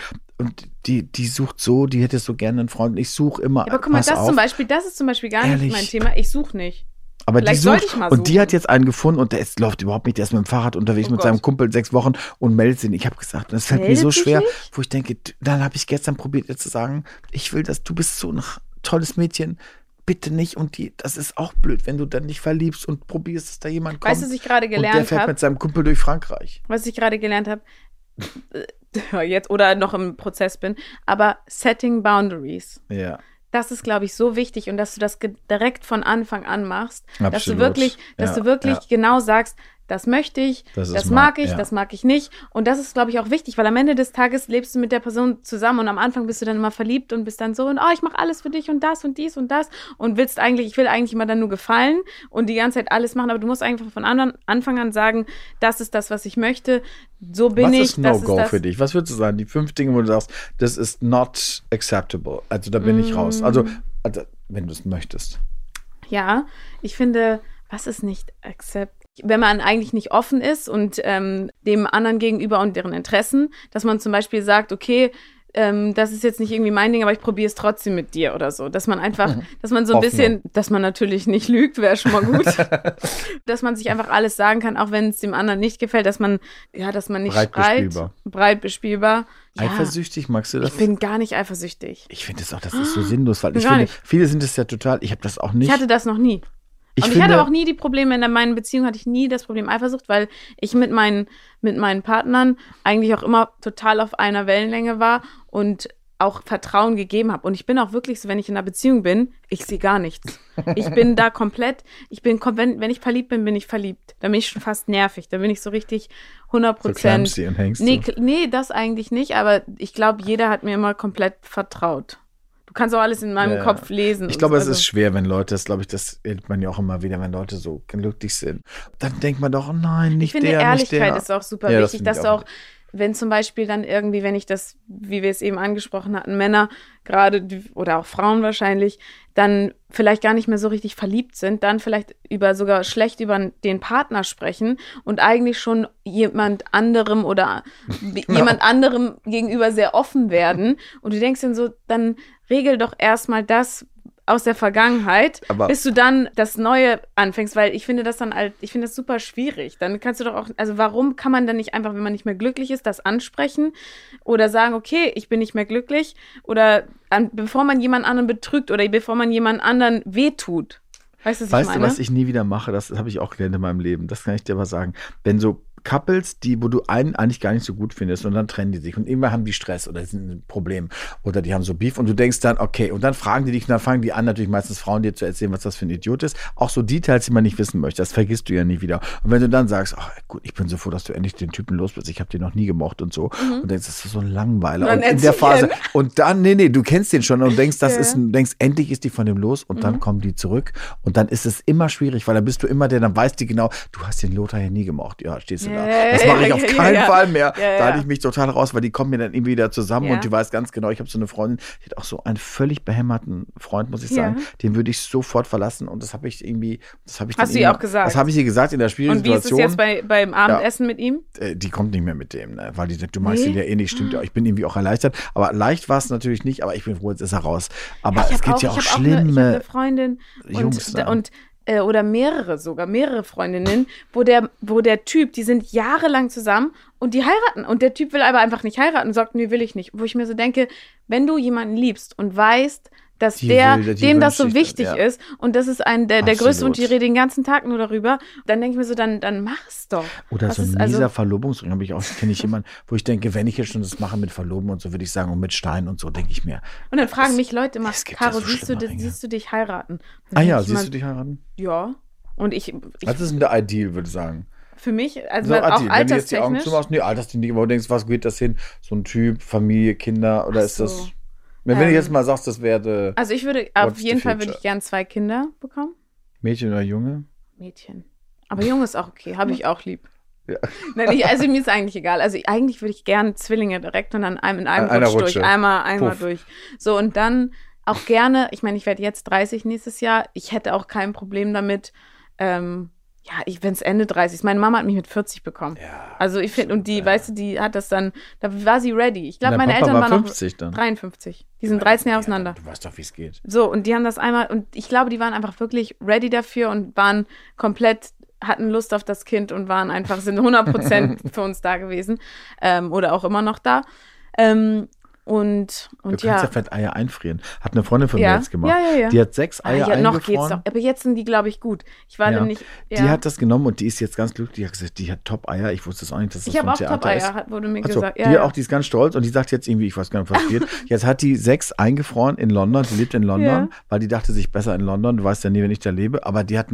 sucht so, die hätte so gerne einen Freund. Ich suche immer. Ja, aber guck mal, das ist zum Beispiel gar nicht mein Thema. Ich suche nicht. Aber die sucht, und die hat jetzt einen gefunden und der läuft überhaupt nicht, der ist mit dem Fahrrad unterwegs mit seinem Kumpel 6 Wochen und meldet sich. Ich habe gesagt, das fällt mir so schwer, wo ich denke, dann habe ich gestern probiert, ihr zu sagen, ich will, dass du bist so ein tolles Mädchen, bitte nicht. Und das ist auch blöd, wenn du dann nicht verliebst und probierst, dass da jemand kommt. Weißt du, was ich gerade gelernt habe? Und der fährt mit seinem Kumpel durch Frankreich. Was ich gerade gelernt habe, jetzt oder noch im Prozess bin, aber setting boundaries. Ja. Das ist, glaube ich, so wichtig und dass du das direkt von Anfang an machst, Absolut. dass du wirklich genau sagst, das möchte ich, das mag ich nicht. Und das ist, glaube ich, auch wichtig, weil am Ende des Tages lebst du mit der Person zusammen und am Anfang bist du dann immer verliebt und bist dann so und ich mache alles für dich und das und dies und das und ich will eigentlich immer dann nur gefallen und die ganze Zeit alles machen, aber du musst einfach von Anfang an sagen, das ist das, was ich möchte, so bin ich. Was ist No-Go für dich? Was würdest du sagen? Die 5 Dinge, wo du sagst, das ist not acceptable. Also da bin ich raus. Also wenn du es möchtest. Ja, ich finde, was ist nicht accept? Wenn man eigentlich nicht offen ist und dem anderen gegenüber und deren Interessen, dass man zum Beispiel sagt, okay, das ist jetzt nicht irgendwie mein Ding, aber ich probiere es trotzdem mit dir oder so. Dass man einfach, dass man so ein bisschen, dass man natürlich nicht lügt, wäre schon mal gut. Dass man sich einfach alles sagen kann, auch wenn es dem anderen nicht gefällt, dass man nicht breit bespielbar. Ja, eifersüchtig, magst du das? Ich bin gar nicht eifersüchtig. Ich finde das ist so sinnlos, weil ich finde, viele sind es ja total, ich habe das auch nicht. Ich hatte das noch nie. Ich hatte auch nie die Probleme, in meinen Beziehungen hatte ich nie das Problem Eifersucht, weil ich mit meinen Partnern eigentlich auch immer total auf einer Wellenlänge war und auch Vertrauen gegeben habe. Und ich bin auch wirklich so, wenn ich in einer Beziehung bin, ich sehe gar nichts. Ich bin da komplett, wenn ich verliebt bin, bin ich verliebt. Dann bin ich schon fast nervig. Dann bin ich so richtig 100%. So und hängst nee, das eigentlich nicht, aber ich glaube, jeder hat mir immer komplett vertraut. Du kannst auch alles in meinem Kopf lesen. Ich glaube, es ist schwer, wenn Leute, das erlebt man ja auch immer wieder, wenn Leute so glücklich sind. Dann denkt man doch, oh nein, nicht der, nicht der. Ich finde, Ehrlichkeit ist auch super wichtig, dass du auch, wenn zum Beispiel dann irgendwie, wenn ich das, wie wir es eben angesprochen hatten, Männer gerade oder auch Frauen wahrscheinlich, dann vielleicht gar nicht mehr so richtig verliebt sind, dann vielleicht sogar schlecht über den Partner sprechen und eigentlich schon jemand anderem gegenüber sehr offen werden. Und du denkst dann so, dann regel doch erstmal das aus der Vergangenheit, bis du dann das Neue anfängst, weil ich finde das super schwierig. Dann kannst du doch auch, also warum kann man dann nicht einfach, wenn man nicht mehr glücklich ist, das ansprechen oder sagen, okay, ich bin nicht mehr glücklich oder bevor man jemand anderen betrügt oder bevor man jemand anderen wehtut. Weißt du, was ich meine? Was ich nie wieder mache? Das habe ich auch gelernt in meinem Leben. Das kann ich dir aber sagen. Wenn so Couples, wo du einen eigentlich gar nicht so gut findest und dann trennen die sich und immer haben die Stress oder sind ein Problem oder die haben so Beef und du denkst dann, okay, und dann fragen die dich und dann fangen die an, natürlich meistens Frauen dir zu erzählen, was das für ein Idiot ist. Auch so Details, die man nicht wissen möchte, das vergisst du ja nie wieder. Und wenn du dann sagst, ach gut, ich bin so froh, dass du endlich den Typen los bist, ich habe den noch nie gemocht und so und denkst, das ist so ein Langweiler. Und in der Phase und dann, nee, du kennst den schon und denkst, endlich ist die von dem los und dann kommen die zurück und dann ist es immer schwierig, weil dann bist du immer dann weißt die genau, du hast den Lothar ja nie gemocht. Ja, stehst du da. Das mache ich auf keinen Fall mehr. Da halte ich mich total raus, weil die kommen mir dann irgendwie wieder zusammen und die weiß ganz genau, ich habe so eine Freundin, die hat auch so einen völlig behämmerten Freund, muss ich sagen. Den würde ich sofort verlassen und das habe ich irgendwie, Hast du ihr auch gesagt? Das habe ich ihr gesagt in der schwierigen Situation. Und wie ist es jetzt beim Abendessen mit ihm? Die kommt nicht mehr mit dem, ne? Weil die sagt, du magst ihn ja eh nicht, stimmt ja. Ich bin irgendwie auch erleichtert, aber leicht war es natürlich nicht, aber ich bin froh, jetzt ist er raus. Aber es gibt ja auch schlimme ich habe eine Freundin Jungs oder mehrere Freundinnen, wo der Typ, die sind jahrelang zusammen und die heiraten und der Typ will aber einfach nicht heiraten und sagt, nee, will ich nicht. Wo ich mir so denke, wenn du jemanden liebst und weißt, dass dem das so wichtig ist und das ist der größte Wunsch, die reden den ganzen Tag nur darüber, dann denke ich mir so, dann mach es doch. Oder so ein mieser Verlobungsring kenne ich jemanden, wo ich denke, wenn ich jetzt schon das mache mit Verloben und so, würde ich sagen, und mit Stein und so, denke ich mir. Und dann fragen mich Leute immer, Caro, siehst du dich heiraten? Siehst du dich heiraten? Ja. Und was ist denn der Ideal, würde ich sagen? Für mich, also auch alterstechnisch. Wenn du jetzt die Augen zumachst, alterstechnisch, wo du denkst, was geht das hin? So ein Typ, Familie, Kinder, oder ist das... Wenn du jetzt mal sagst, das wäre... Also auf jeden Fall würde ich gern 2 Kinder bekommen. Mädchen oder Junge? Mädchen. Aber Junge ist auch okay, habe ich auch lieb. Ja. Nein, also mir ist eigentlich egal. Also eigentlich würde ich gerne Zwillinge direkt und dann in einem Rutsch durch. Einmal durch. So und dann auch gerne, ich meine, ich werde jetzt 30 nächstes Jahr. Ich hätte auch kein Problem damit, wenn es Ende 30 ist. Meine Mama hat mich mit 40 bekommen. Ja, also ich finde, und die, weißt du, die hat das dann, da war sie ready. Ich glaube, meine Eltern waren noch 50 dann. 53. Die sind 13 Jahre auseinander. Du weißt doch, wie es geht. So, und die haben das einmal, und ich glaube, die waren einfach wirklich ready dafür und waren komplett, hatten Lust auf das Kind und sind 100% für uns da gewesen. Oder auch immer noch da. Und du kannst ja vielleicht Eier einfrieren. Hat eine Freundin von mir jetzt gemacht. Ja. Die hat 6 Eier eingefroren. Noch geht's doch. Aber jetzt sind die, glaube ich, gut. Ich war nämlich... Ja. Die hat das genommen und die ist jetzt ganz glücklich. Die hat gesagt, die hat Top-Eier. Ich wusste es auch nicht, dass das vom Theater ist. Ich habe auch Top-Eier, wurde mir gesagt. Die ist ganz stolz und die sagt jetzt irgendwie, ich weiß gar nicht, was passiert. Jetzt hat die 6 eingefroren in London. Die lebt in London, weil die dachte sich besser in London. Du weißt ja nie, wenn ich da lebe. Aber die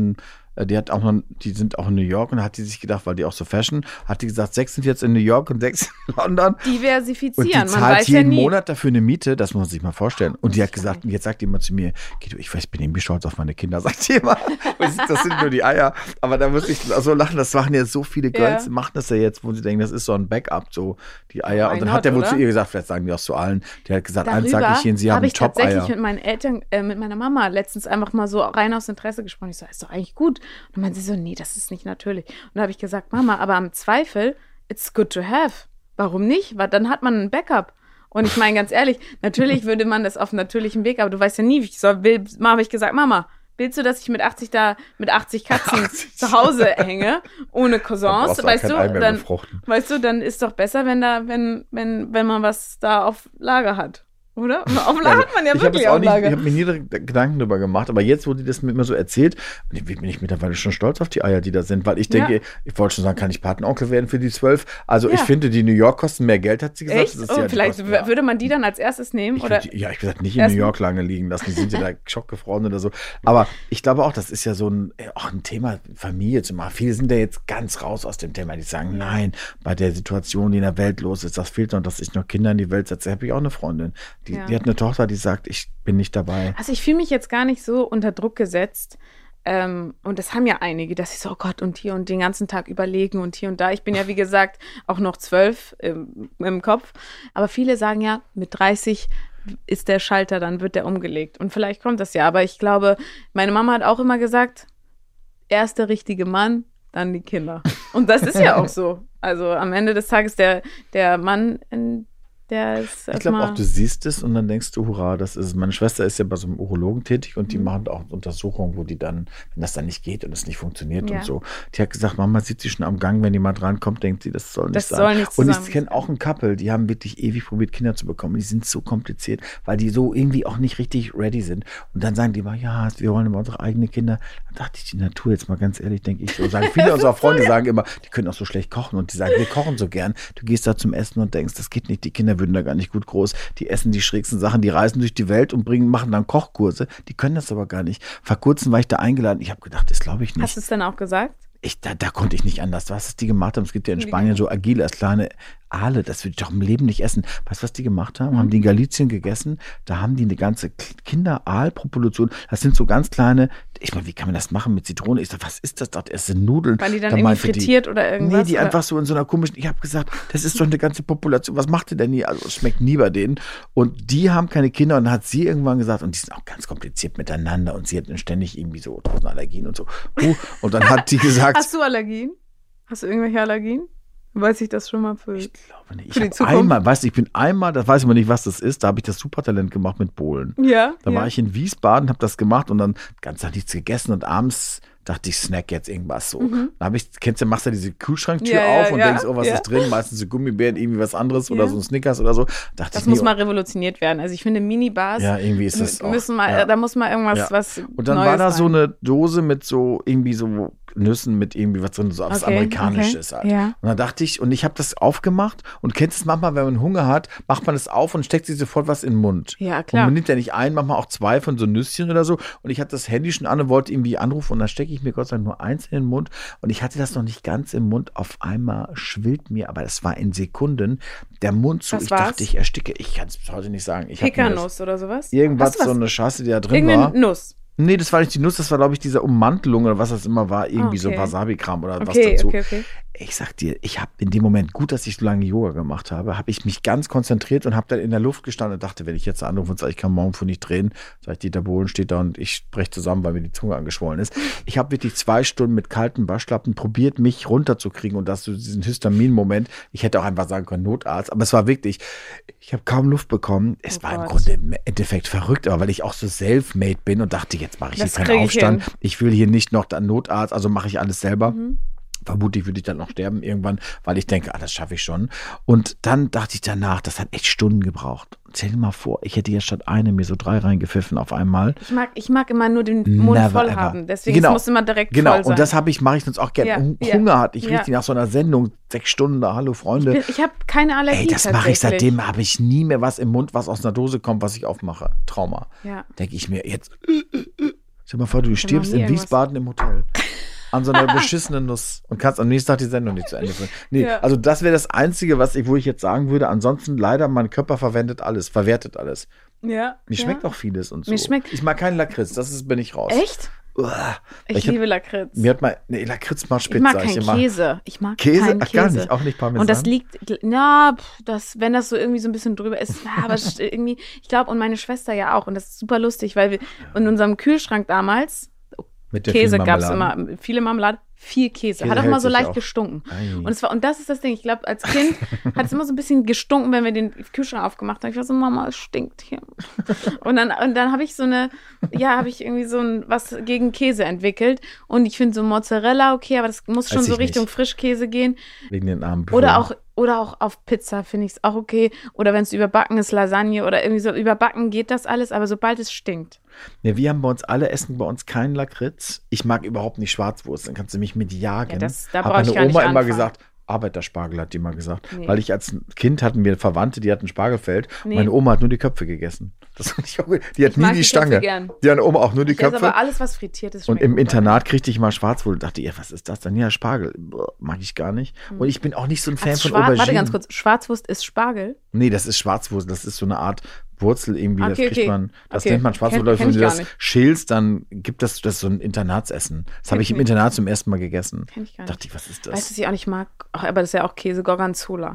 sind auch in New York und da hat die sich gedacht, weil die auch so Fashion, hat die gesagt, 6 sind jetzt in New York und 6 in London. Diversifizieren, und die zahlt jeden Monat dafür eine Miete, das muss man sich mal vorstellen. Und die hat gesagt, jetzt sagt die immer zu mir, ich bin irgendwie stolz auf meine Kinder, sagt die immer. Das sind nur die Eier. Aber da muss ich so lachen, das machen ja so viele Girls, machen das ja jetzt, wo sie denken, das ist so ein Backup, so die Eier. Und dann hat der wohl zu ihr gesagt, vielleicht sagen die auch zu allen, der hat gesagt, eins sage ich Ihnen, Sie haben Top-Eier. Habe ich tatsächlich mit meinen Eltern, mit meiner Mama letztens einfach mal so rein aus Interesse gesprochen. Ich so, ist doch eigentlich gut. Und dann meinte sie so, nee, das ist nicht natürlich. Und da habe ich gesagt, Mama, aber im Zweifel, it's good to have. Warum nicht? Weil dann hat man ein Backup. Und ich meine, ganz ehrlich, natürlich würde man das auf natürlichem Weg, aber du weißt ja nie, wie ich habe ich gesagt, Mama, willst du, dass ich mit 80 Katzen zu Hause hänge, ohne Cousins, weißt du, dann ist doch besser, wenn man was da auf Lager hat. Oder? Auf Lager hat man ja wirklich auf Lager. Ich habe mir nie Gedanken darüber gemacht, aber jetzt, wo die das mir immer so erzählt, bin ich mittlerweile schon stolz auf die Eier, die da sind, weil ich denke, ich wollte schon sagen, kann ich Patenonkel werden für die 12? Also ich finde, die New York kosten mehr Geld, hat sie gesagt. Echt? Das ist vielleicht würde man die dann als erstes nehmen? Ich habe gesagt, nicht in New York lange liegen lassen, die sind ja da schockgefroren oder so. Aber ich glaube auch, das ist ja so ein Thema Familie zu machen. Viele sind ja jetzt ganz raus aus dem Thema, die sagen, nein, bei der Situation, die in der Welt los ist, das fehlt noch, dass ich noch Kinder in die Welt setze. Habe ich auch eine Freundin, die hat eine Tochter, die sagt, ich bin nicht dabei. Also ich fühle mich jetzt gar nicht so unter Druck gesetzt. Und das haben ja einige, dass sie so, oh Gott, und hier und den ganzen Tag überlegen und hier und da. Ich bin ja, wie gesagt, auch noch 12 im Kopf. Aber viele sagen ja, mit 30 ist der Schalter, dann wird der umgelegt. Und vielleicht kommt das ja. Aber ich glaube, meine Mama hat auch immer gesagt, erst der richtige Mann, dann die Kinder. Und das ist ja auch so. Also am Ende des Tages der Mann, Der ist ich glaube auch, du siehst es und dann denkst du, hurra, das ist es. Meine Schwester ist ja bei so einem Urologen tätig und die machen auch Untersuchungen, wo die dann, wenn das dann nicht geht und es nicht funktioniert und so. Die hat gesagt, Mama sieht sie schon am Gang, wenn jemand rankommt, denkt sie, das soll nicht sein. Soll nicht und ich kenne auch ein Couple, die haben wirklich ewig probiert, Kinder zu bekommen. Die sind so kompliziert, weil die so irgendwie auch nicht richtig ready sind. Und dann sagen die immer, ja, wir wollen immer unsere eigenen Kinder. Dann dachte ich, die Natur, jetzt mal ganz ehrlich, denke ich so. Sagen viele unserer Freunde sagen immer, die können auch so schlecht kochen und die sagen, wir kochen so gern. Du gehst da zum Essen und denkst, das geht nicht, die Kinder würden da gar nicht gut groß. Die essen die schrägsten Sachen, die reisen durch die Welt und machen dann Kochkurse. Die können das aber gar nicht. Vor kurzem war ich da eingeladen. Ich habe gedacht, das glaube ich nicht. Hast du es dann auch gesagt? Da konnte ich nicht anders. Was die gemacht haben, es gibt ja in Spanien so agile, als kleine Aale, das würde ich doch im Leben nicht essen. Weißt du, was die gemacht haben? Haben die in Galicien gegessen, da haben die eine ganze Kinder-Aal-Population, das sind so ganz kleine, ich meine, wie kann man das machen mit Zitrone? Ich sag, was ist das? Das sind Nudeln. Waren die dann irgendwie frittiert oder irgendwas? Nee, die einfach so in so einer komischen, ich habe gesagt, das ist doch eine ganze Population, was macht ihr denn hier? Also es schmeckt nie bei denen. Und die haben keine Kinder und dann hat sie irgendwann gesagt, und die sind auch ganz kompliziert miteinander und sie hat ständig irgendwie so 1000 Allergien und so. Und dann hat die gesagt. Hast du Allergien? Hast du irgendwelche Allergien? Weiß ich das schon mal für Ich glaube nicht. Ich habe einmal, das weiß ich mal nicht, was das ist, da habe ich das Supertalent gemacht mit Bohlen. Ja. Da war ich in Wiesbaden, habe das gemacht und dann ganz Tag nichts gegessen und abends dachte ich, snack jetzt irgendwas so. Dann machst du diese Kühlschranktür auf und denkst, oh, was ist drin? Meistens so Gummibären, irgendwie was anderes oder so ein Snickers oder so. Das muss mal revolutioniert werden. Also ich finde Minibars, irgendwie ist das da muss mal irgendwas was und dann Neues war da rein. so eine Dose mit so irgendwie so Nüssen mit irgendwie was drin, so was Amerikanisches halt. Ja. Und dann dachte ich, und ich habe das aufgemacht und kennst es manchmal, wenn man Hunger hat, macht man es auf und steckt sich sofort was in den Mund. Ja, klar. Und man nimmt ja nicht ein, manchmal auch 2 von so Nüsschen oder so. Und ich hatte das Handy schon an und wollte irgendwie anrufen und dann stecke ich mir Gott sei Dank nur 1 in den Mund und ich hatte das noch nicht ganz im Mund. Auf einmal schwillt mir, aber das war in Sekunden, der Mund zu. Ich dachte, ich ersticke. Ich kann es bis heute nicht sagen. Pekanuss oder sowas? Irgendwas, so eine Scheiße, die da drin war. Irgendeine Nuss. Nee, das war nicht die Nuss, das war, glaube ich, diese Ummantelung oder was das immer war. Irgendwie so Wasabi-Kram oder was dazu. Okay. Ich sag dir, ich habe in dem Moment, gut, dass ich so lange Yoga gemacht habe, habe ich mich ganz konzentriert und habe dann in der Luft gestanden und dachte, wenn ich jetzt anrufe und sage, ich kann morgen früh nicht drehen, sage ich, Dieter Bohlen steht da und ich breche zusammen, weil mir die Zunge angeschwollen ist. Ich habe wirklich 2 Stunden mit kalten Waschlappen probiert, mich runterzukriegen und das so diesen Histamin-Moment. Ich hätte auch einfach sagen können, Notarzt, aber es war wirklich, ich habe kaum Luft bekommen. Es war im Grunde im Endeffekt verrückt, aber weil ich auch so self-made bin und dachte, jetzt mache ich hier keinen Aufstand. Ich will hier nicht noch dann Notarzt, also mache ich alles selber. Vermutlich würde ich dann noch sterben irgendwann, weil ich denke, das schaffe ich schon. Und dann dachte ich danach, das hat echt Stunden gebraucht. Stell dir mal vor, ich hätte ja statt eine mir so 3 reingepfiffen auf einmal. Ich mag immer nur den Mund voll haben. Deswegen muss immer direkt voll sein. Und das mache ich sonst auch gerne. Hunger hatte ich richtig nach so einer Sendung, 6 Stunden da, hallo Freunde. Ich habe keine Allergie. Das mache ich seitdem, habe ich nie mehr was im Mund, was aus einer Dose kommt, was ich aufmache. Trauma. Ja. Denke ich mir jetzt. Stell dir mal vor, du stirbst in Wiesbaden im Hotel. An so einer beschissenen Nuss und kannst am nächsten Tag die Sendung nicht zu Ende führen. Nee, also das wäre das Einzige, wo ich jetzt sagen würde. Ansonsten leider, mein Körper verwertet alles. Mir schmeckt auch vieles und so. Ich mag keinen Lakritz, bin ich raus. Echt? Ich liebe Lakritz. Mir hat Lakritz macht spitz. Ich mag keinen Käse. Ich mag Käse? Keinen Käse. Gar nicht, auch nicht Parmesan. Und das liegt, wenn das so irgendwie so ein bisschen drüber ist, aber irgendwie, ich glaube, und meine Schwester ja auch. Und das ist super lustig, weil wir in unserem Kühlschrank damals, mit der Käse gab es immer, viele Marmelade, viel Käse. Hat auch immer so leicht gestunken. Und das ist das Ding. Ich glaube, als Kind hat es immer so ein bisschen gestunken, wenn wir den Kühlschrank aufgemacht haben. Ich war so, Mama, es stinkt hier. Und dann habe ich irgendwie so was gegen Käse entwickelt. Und ich finde so Mozzarella okay, aber das muss schon so Richtung Frischkäse gehen. Wegen den armen Brüdern. Oder auch auf Pizza finde ich es auch okay. Oder wenn es überbacken ist, Lasagne oder irgendwie so überbacken geht das alles. Aber sobald es stinkt. Ja, wir haben essen bei uns keinen Lakritz. Ich mag überhaupt nicht Schwarzwurst. Dann kannst du mich mit jagen. Ja, da hat meine Oma immer gesagt, Arbeiterspargel hat die mal gesagt. Nee. Weil ich als Kind hatten wir Verwandte, die hatten Spargelfeld. Nee. Meine Oma hat nur die Köpfe gegessen. Das fand ich auch gut. Die hat nie die Stange. Die hat Oma auch nur die Köpfe. Aber alles, was frittiert ist, und im Internat kriegte ich mal Schwarzwurst und dachte, was ist das denn? Ja, Spargel. Mag ich gar nicht. Und ich bin auch nicht so ein Fan von Auberginen. Warte ganz kurz, Schwarzwurst ist Spargel? Nee, das ist Schwarzwurst. Das ist so eine Art Wurzel irgendwie, das kriegt man, das nennt man Schwarzwurst. Wenn du das schälst, dann gibt das so ein Internatsessen. Das habe ich im Internat zum ersten Mal gegessen. Kenn ich gar nicht. Dachte ich, was ist das? Weißt du, was ich auch nicht mag? Ach, aber das ist ja auch Käse, Gorgonzola.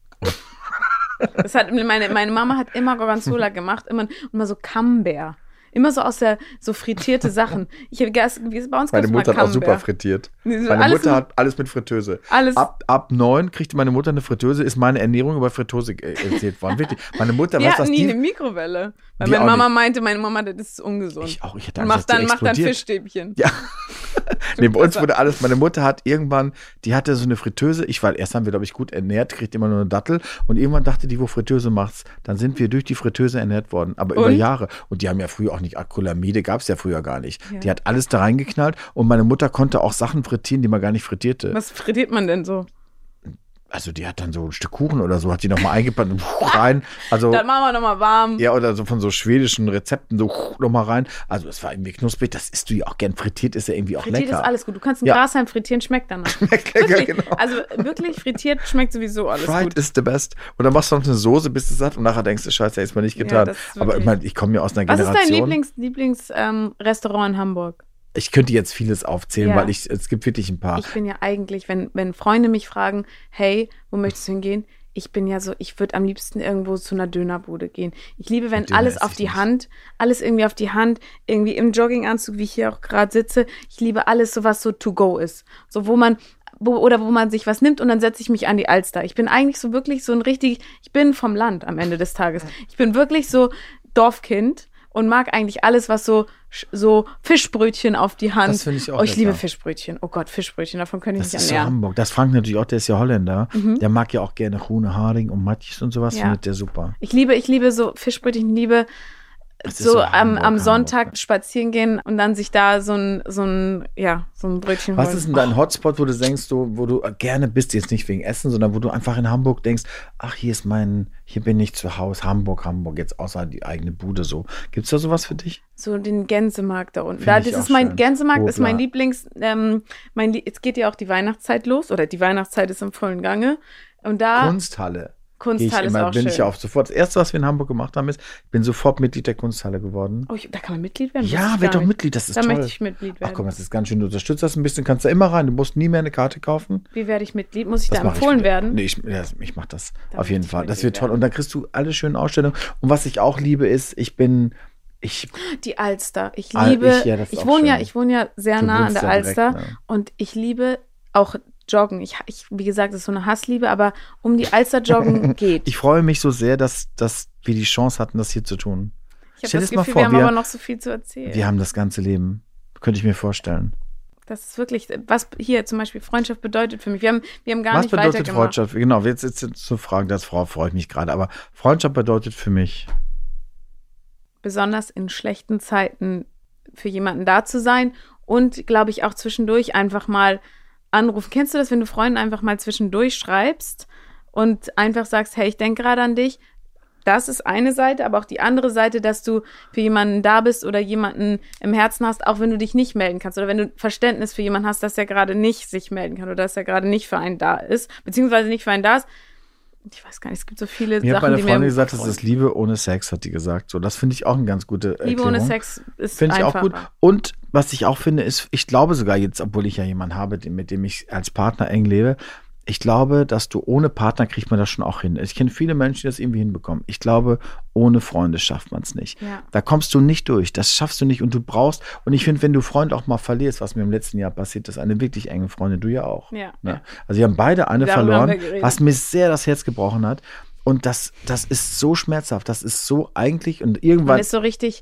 Das hat meine Mama hat immer Gorgonzola gemacht, immer so Camembert. Immer so so frittierte Sachen. Bei uns meine Mutter hat auch super frittiert. Meine Mutter hat alles mit Fritteuse. Ab 9 kriegte meine Mutter eine Fritteuse, ist meine Ernährung über Fritteuse erzählt worden. Wirklich. Meine Mutter, die hatten nie eine Mikrowelle. Weil meine Mama meinte, das ist ungesund. Ich auch. Ich hatte Angst, mach dann Fischstäbchen. Ja. Nee, bei uns wurde alles, meine Mutter hat irgendwann, die hatte so eine Fritteuse, erst haben wir, glaube ich, gut ernährt, kriegt immer nur eine Dattel und irgendwann dachte die, wo Fritteuse macht's, dann sind wir durch die Fritteuse ernährt worden, aber über Jahre. Und die haben ja früher auch nicht Acrylamide, gab es ja früher gar nicht. Ja. Die hat alles da reingeknallt und meine Mutter konnte auch Sachen frittieren, die man gar nicht frittierte. Was frittiert man denn so? Also die hat dann so ein Stück Kuchen oder so, hat die nochmal eingepackt und rein. Also, dann machen wir nochmal warm. Ja, oder so von so schwedischen Rezepten so nochmal rein. Also es war irgendwie knusprig, das isst du ja auch gern. Frittiert ist ja irgendwie auch lecker. Frittiert ist alles gut. Du kannst ein Grashalm frittieren, schmeckt danach. Schmeckt lecker, genau. Also wirklich, frittiert schmeckt sowieso alles Fried gut. Fried is the best. Und dann machst du noch eine Soße, bist du satt und nachher denkst du, scheiße, ist mal nicht getan. Ja, aber ich meine, ich komme ja aus einer Generation. Was ist dein Lieblingsrestaurant in Hamburg? Ich könnte jetzt vieles aufzählen, weil es gibt wirklich ein paar. Ich bin ja eigentlich, wenn Freunde mich fragen, hey, wo möchtest du hingehen? Ich bin ja so, ich würde am liebsten irgendwo zu einer Dönerbude gehen. Ich liebe, wenn alles auf die Hand, alles irgendwie auf die Hand, irgendwie im Jogginganzug, wie ich hier auch gerade sitze. Ich liebe alles, so was so to go ist. So, wo man sich was nimmt und dann setze ich mich an die Alster. Ich bin eigentlich so wirklich so ich bin vom Land am Ende des Tages. Ich bin wirklich so Dorfkind. Und mag eigentlich alles, was so Fischbrötchen auf die Hand. Das finde ich auch ich liebe Fischbrötchen. Oh Gott, Fischbrötchen, davon könnte ich nicht ernähren. Das ist so Hamburg. Das Frank natürlich auch, der ist ja Holländer. Mhm. Der mag ja auch gerne Groene Haring und Matjes und sowas. Findet der super. Ich liebe so Fischbrötchen. Ich liebe so am Sonntag spazieren gehen und dann sich da so ein Brötchen holen. Was ist denn dein Hotspot, wo du denkst, wo du gerne bist, jetzt nicht wegen Essen, sondern wo du einfach in Hamburg denkst, ach, hier bin ich zu Hause, Hamburg, jetzt außer die eigene Bude so. Gibt's da sowas für dich? So den Gänsemarkt da unten. Gänsemarkt ist mein Lieblings, jetzt geht ja auch die Weihnachtszeit los, oder die Weihnachtszeit ist im vollen Gange. Und da Kunsthalle ist auch schön. Ich auf sofort. Das Erste, was wir in Hamburg gemacht haben, ist, ich bin sofort Mitglied der Kunsthalle geworden. Oh, da kann man Mitglied werden? Ja, werd doch Mitglied, das ist toll. Da möchte ich Mitglied werden. Ach komm, das ist ganz schön, du unterstützt das ein bisschen, kannst da immer rein, du musst nie mehr eine Karte kaufen. Wie werde ich Mitglied? Muss ich da empfohlen werden? Nee, ich mache das auf jeden Fall. Das wird toll und dann kriegst du alle schönen Ausstellungen. Und was ich auch liebe, ist, die Alster. Ich wohne ja sehr nah an der Alster und ich liebe auch Joggen. Wie gesagt, das ist so eine Hassliebe, aber um die Alster joggen geht. Ich freue mich so sehr, dass wir die Chance hatten, das hier zu tun. Ich habe das Gefühl, wir haben aber noch so viel zu erzählen. Wir haben das ganze Leben. Könnte ich mir vorstellen. Das ist wirklich, was hier zum Beispiel Freundschaft bedeutet für mich. Wir haben gar nicht weitergemacht. Was bedeutet Freundschaft? Genau, jetzt zu fragen, das freue ich mich gerade. Aber Freundschaft bedeutet für mich, besonders in schlechten Zeiten für jemanden da zu sein und, glaube ich, auch zwischendurch einfach mal anrufen. Kennst du das, wenn du Freunden einfach mal zwischendurch schreibst und einfach sagst, hey, ich denke gerade an dich? Das ist eine Seite, aber auch die andere Seite, dass du für jemanden da bist oder jemanden im Herzen hast, auch wenn du dich nicht melden kannst oder wenn du Verständnis für jemanden hast, dass er gerade nicht sich melden kann oder dass er gerade nicht für einen da ist, beziehungsweise nicht für einen da ist. Ich weiß gar nicht, es gibt so viele Sachen, die mir... Mir hat meine Freundin gesagt, das ist Liebe ohne Sex, hat die gesagt. So, das finde ich auch eine ganz gute Erklärung. Liebe ohne Sex ist Finde ich einfacher. auch gut. Und was ich auch finde, ist, ich glaube sogar jetzt, obwohl ich ja jemanden habe, mit dem ich als Partner eng lebe, ich glaube, dass du ohne Partner kriegt man das schon auch hin. Ich kenne viele Menschen, die das irgendwie hinbekommen. Ich glaube, ohne Freunde schafft man es nicht. Ja. Da kommst du nicht durch. Das schaffst du nicht und ich finde, wenn du Freund auch mal verlierst, was mir im letzten Jahr passiert ist, eine wirklich enge Freundin, du ja auch. Ja. Ne? Also wir haben beide eine verloren, was mir sehr das Herz gebrochen hat. Und das ist so schmerzhaft. Das ist so eigentlich und irgendwann. Man ist so richtig.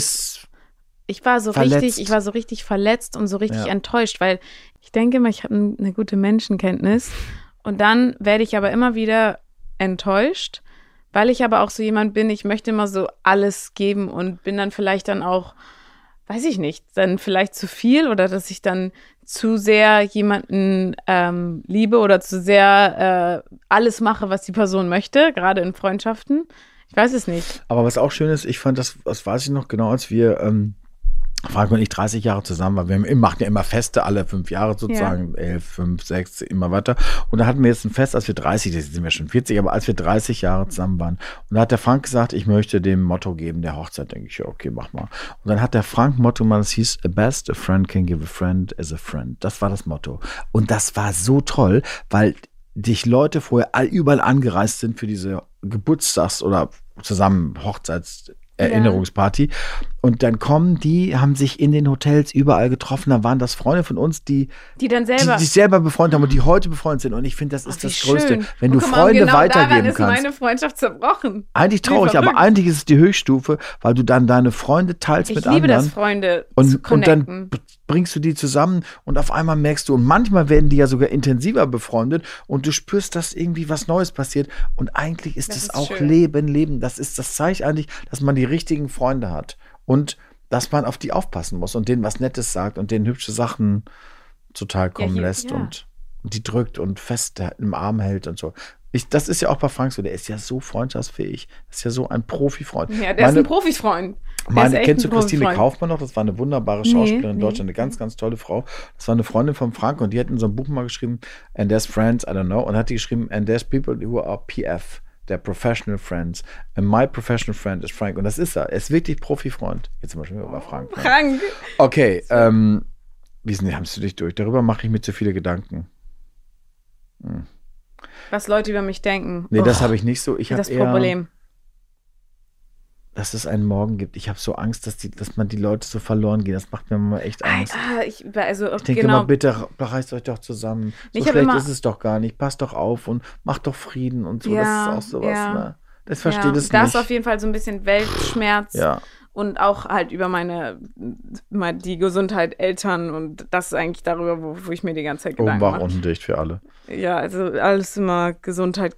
Ich war so richtig verletzt und so richtig enttäuscht, weil ich denke immer, ich habe eine gute Menschenkenntnis und dann werde ich aber immer wieder enttäuscht, weil ich aber auch so jemand bin, ich möchte immer so alles geben und bin dann vielleicht dann auch, weiß ich nicht, dann vielleicht zu viel oder dass ich dann zu sehr jemanden liebe oder zu sehr alles mache, was die Person möchte, gerade in Freundschaften. Ich weiß es nicht. Aber was auch schön ist, ich fand das weiß ich noch genau, als wir Frank und ich 30 Jahre zusammen waren. Wir machen ja immer Feste, alle 5 Jahre sozusagen, 11, 5, 6, immer weiter. Und da hatten wir jetzt ein Fest, als wir 30, jetzt sind wir schon 40, aber als wir 30 Jahre zusammen waren. Und da hat der Frank gesagt, ich möchte dem Motto geben, der Hochzeit, denke ich, ja, okay, mach mal. Und dann hat der Frank Motto mal, das hieß, a best a friend can give a friend as a friend. Das war das Motto. Und das war so toll, weil dich Leute vorher überall angereist sind für diese Geburtstags- oder zusammen Erinnerungsparty. Und dann kommen die, haben sich in den Hotels überall getroffen. Da waren das Freunde von uns, die dann selber sich selber befreundet haben und die heute befreundet sind. Und ich finde, das ist das Größte. Schön. Wenn du Freunde weitergeben daran kannst. Ist meine Freundschaft zerbrochen. Eigentlich traurig, aber eigentlich ist es die Höchststufe, weil du dann deine Freunde teilst mit anderen. Ich liebe das, Freunde zu connecten. Und dann bringst du die zusammen und auf einmal merkst du, und manchmal werden die ja sogar intensiver befreundet und du spürst, dass irgendwie was Neues passiert. Und eigentlich ist es auch schön. Leben. Das zeigt eigentlich, dass man die richtigen Freunde hat. Und dass man auf die aufpassen muss und denen was Nettes sagt und denen hübsche Sachen zuteil kommen lässt und die drückt und fest im Arm hält und so. Das ist ja auch bei Frank so, der ist ja so freundschaftsfähig. Das ist ja so ein Profifreund. Ja, der ist ein Profifreund. Kennst du Christine Kaufmann noch? Das war eine wunderbare Schauspielerin in Deutschland, eine ganz, ganz tolle Frau. Das war eine Freundin von Frank und die hat in so einem Buch mal geschrieben, and there's friends, I don't know, und hat die geschrieben, and there's people who are PF. Der Professional Friends. And my professional friend is Frank. Und das ist er. Er ist wirklich Profifreund. Jetzt zum Beispiel über Frank. Frank. Okay, wie haben du dich durch? Darüber mache ich mir zu viele Gedanken. Was Leute über mich denken. Nee, das habe ich nicht so. Ich habe das Problem. Dass es einen Morgen gibt. Ich habe so Angst, dass man die Leute so verloren gehen. Das macht mir mal echt Angst. Ich denke immer, bitte reißt euch doch zusammen. So schlecht ist es doch gar nicht. Passt doch auf und macht doch Frieden und so. Ja, das ist auch sowas. Ja. Ne? Das versteht es nicht. Das ist auf jeden Fall so ein bisschen Weltschmerz. Ja. Und auch halt über die Gesundheit Eltern und das ist eigentlich darüber, wo ich mir die ganze Zeit Gedanken mache. Oben wach, unten dicht für alle. Ja, also alles immer Gesundheit.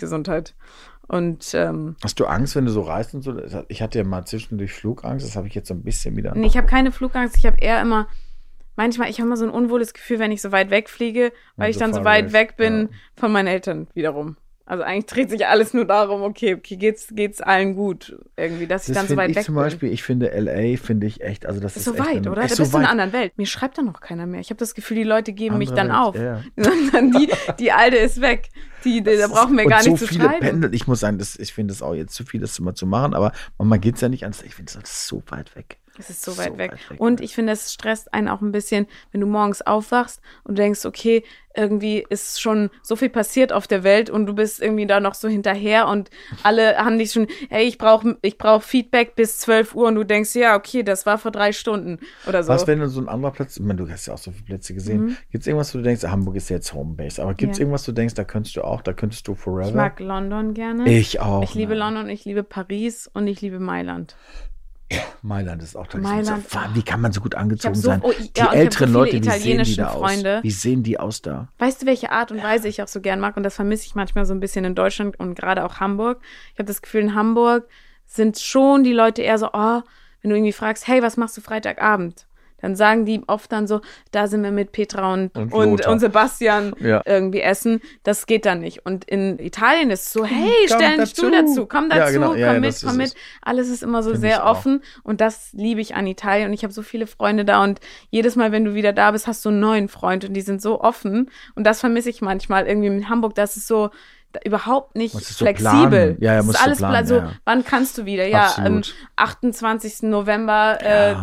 Und hast du Angst, wenn du so reist und so? Ich hatte ja mal zwischendurch Flugangst, das habe ich jetzt so ein bisschen wieder. Nee, ich habe keine Flugangst, ich habe eher immer, ich habe immer so ein unwohles Gefühl, wenn ich so weit wegfliege, weil ich dann so weit weg bin von meinen Eltern wiederum. Also eigentlich dreht sich alles nur darum, okay, geht's allen gut irgendwie, dass ich dann so weit weg bin. Zum Beispiel, ich finde LA, finde ich echt, also das ist so weit, oder? Da bist du in einer anderen Welt. Mir schreibt dann noch keiner mehr. Ich habe das Gefühl, die Leute geben mich dann auf. Sondern die Alte ist weg. Da brauchen wir gar nicht zu schreiben. So viele pendeln, ich muss sagen, ich finde das auch jetzt zu viel, das immer zu machen, aber manchmal geht es ja nicht anders. Ich finde, das ist so weit weg. Es ist so weit weg. Und ich finde, es stresst einen auch ein bisschen, wenn du morgens aufwachst und denkst, okay, irgendwie ist schon so viel passiert auf der Welt und du bist irgendwie da noch so hinterher und alle haben dich schon, hey, ich brauch Feedback bis 12 Uhr und du denkst, ja, okay, das war vor 3 Stunden oder so. Was, wenn du so ein anderer Platz, ich meine, du hast ja auch so viele Plätze gesehen, gibt es irgendwas, wo du denkst, Hamburg ist jetzt Homebase, aber gibt es irgendwas, wo du denkst, da könntest du forever? Ich mag London gerne. Ich auch. Ich liebe London, ich liebe Paris und ich liebe Mailand. Mailand ist auch toll. Wie kann man so gut angezogen sein? Die und älteren Leute, wie sehen die da Freunde. aus? Wie sehen die aus da? Weißt du, welche Art und Weise ich auch so gern mag? Und das vermisse ich manchmal so ein bisschen in Deutschland und gerade auch Hamburg. Ich habe das Gefühl, in Hamburg sind schon die Leute eher so, wenn du irgendwie fragst, hey, was machst du Freitagabend? Dann sagen die oft dann so, da sind wir mit Petra und Sebastian irgendwie essen. Das geht dann nicht. Und in Italien ist es so, hey, stell einen Stuhl dazu, komm dazu, komm mit. Alles ist immer so sehr offen. Und das liebe ich an Italien. Und ich habe so viele Freunde da. Und jedes Mal, wenn du wieder da bist, hast du einen neuen Freund. Und die sind so offen. Und das vermisse ich manchmal irgendwie in Hamburg. Das ist so überhaupt nicht flexibel. Ja, das ist alles planen. Wann kannst du wieder? Ja, am 28. November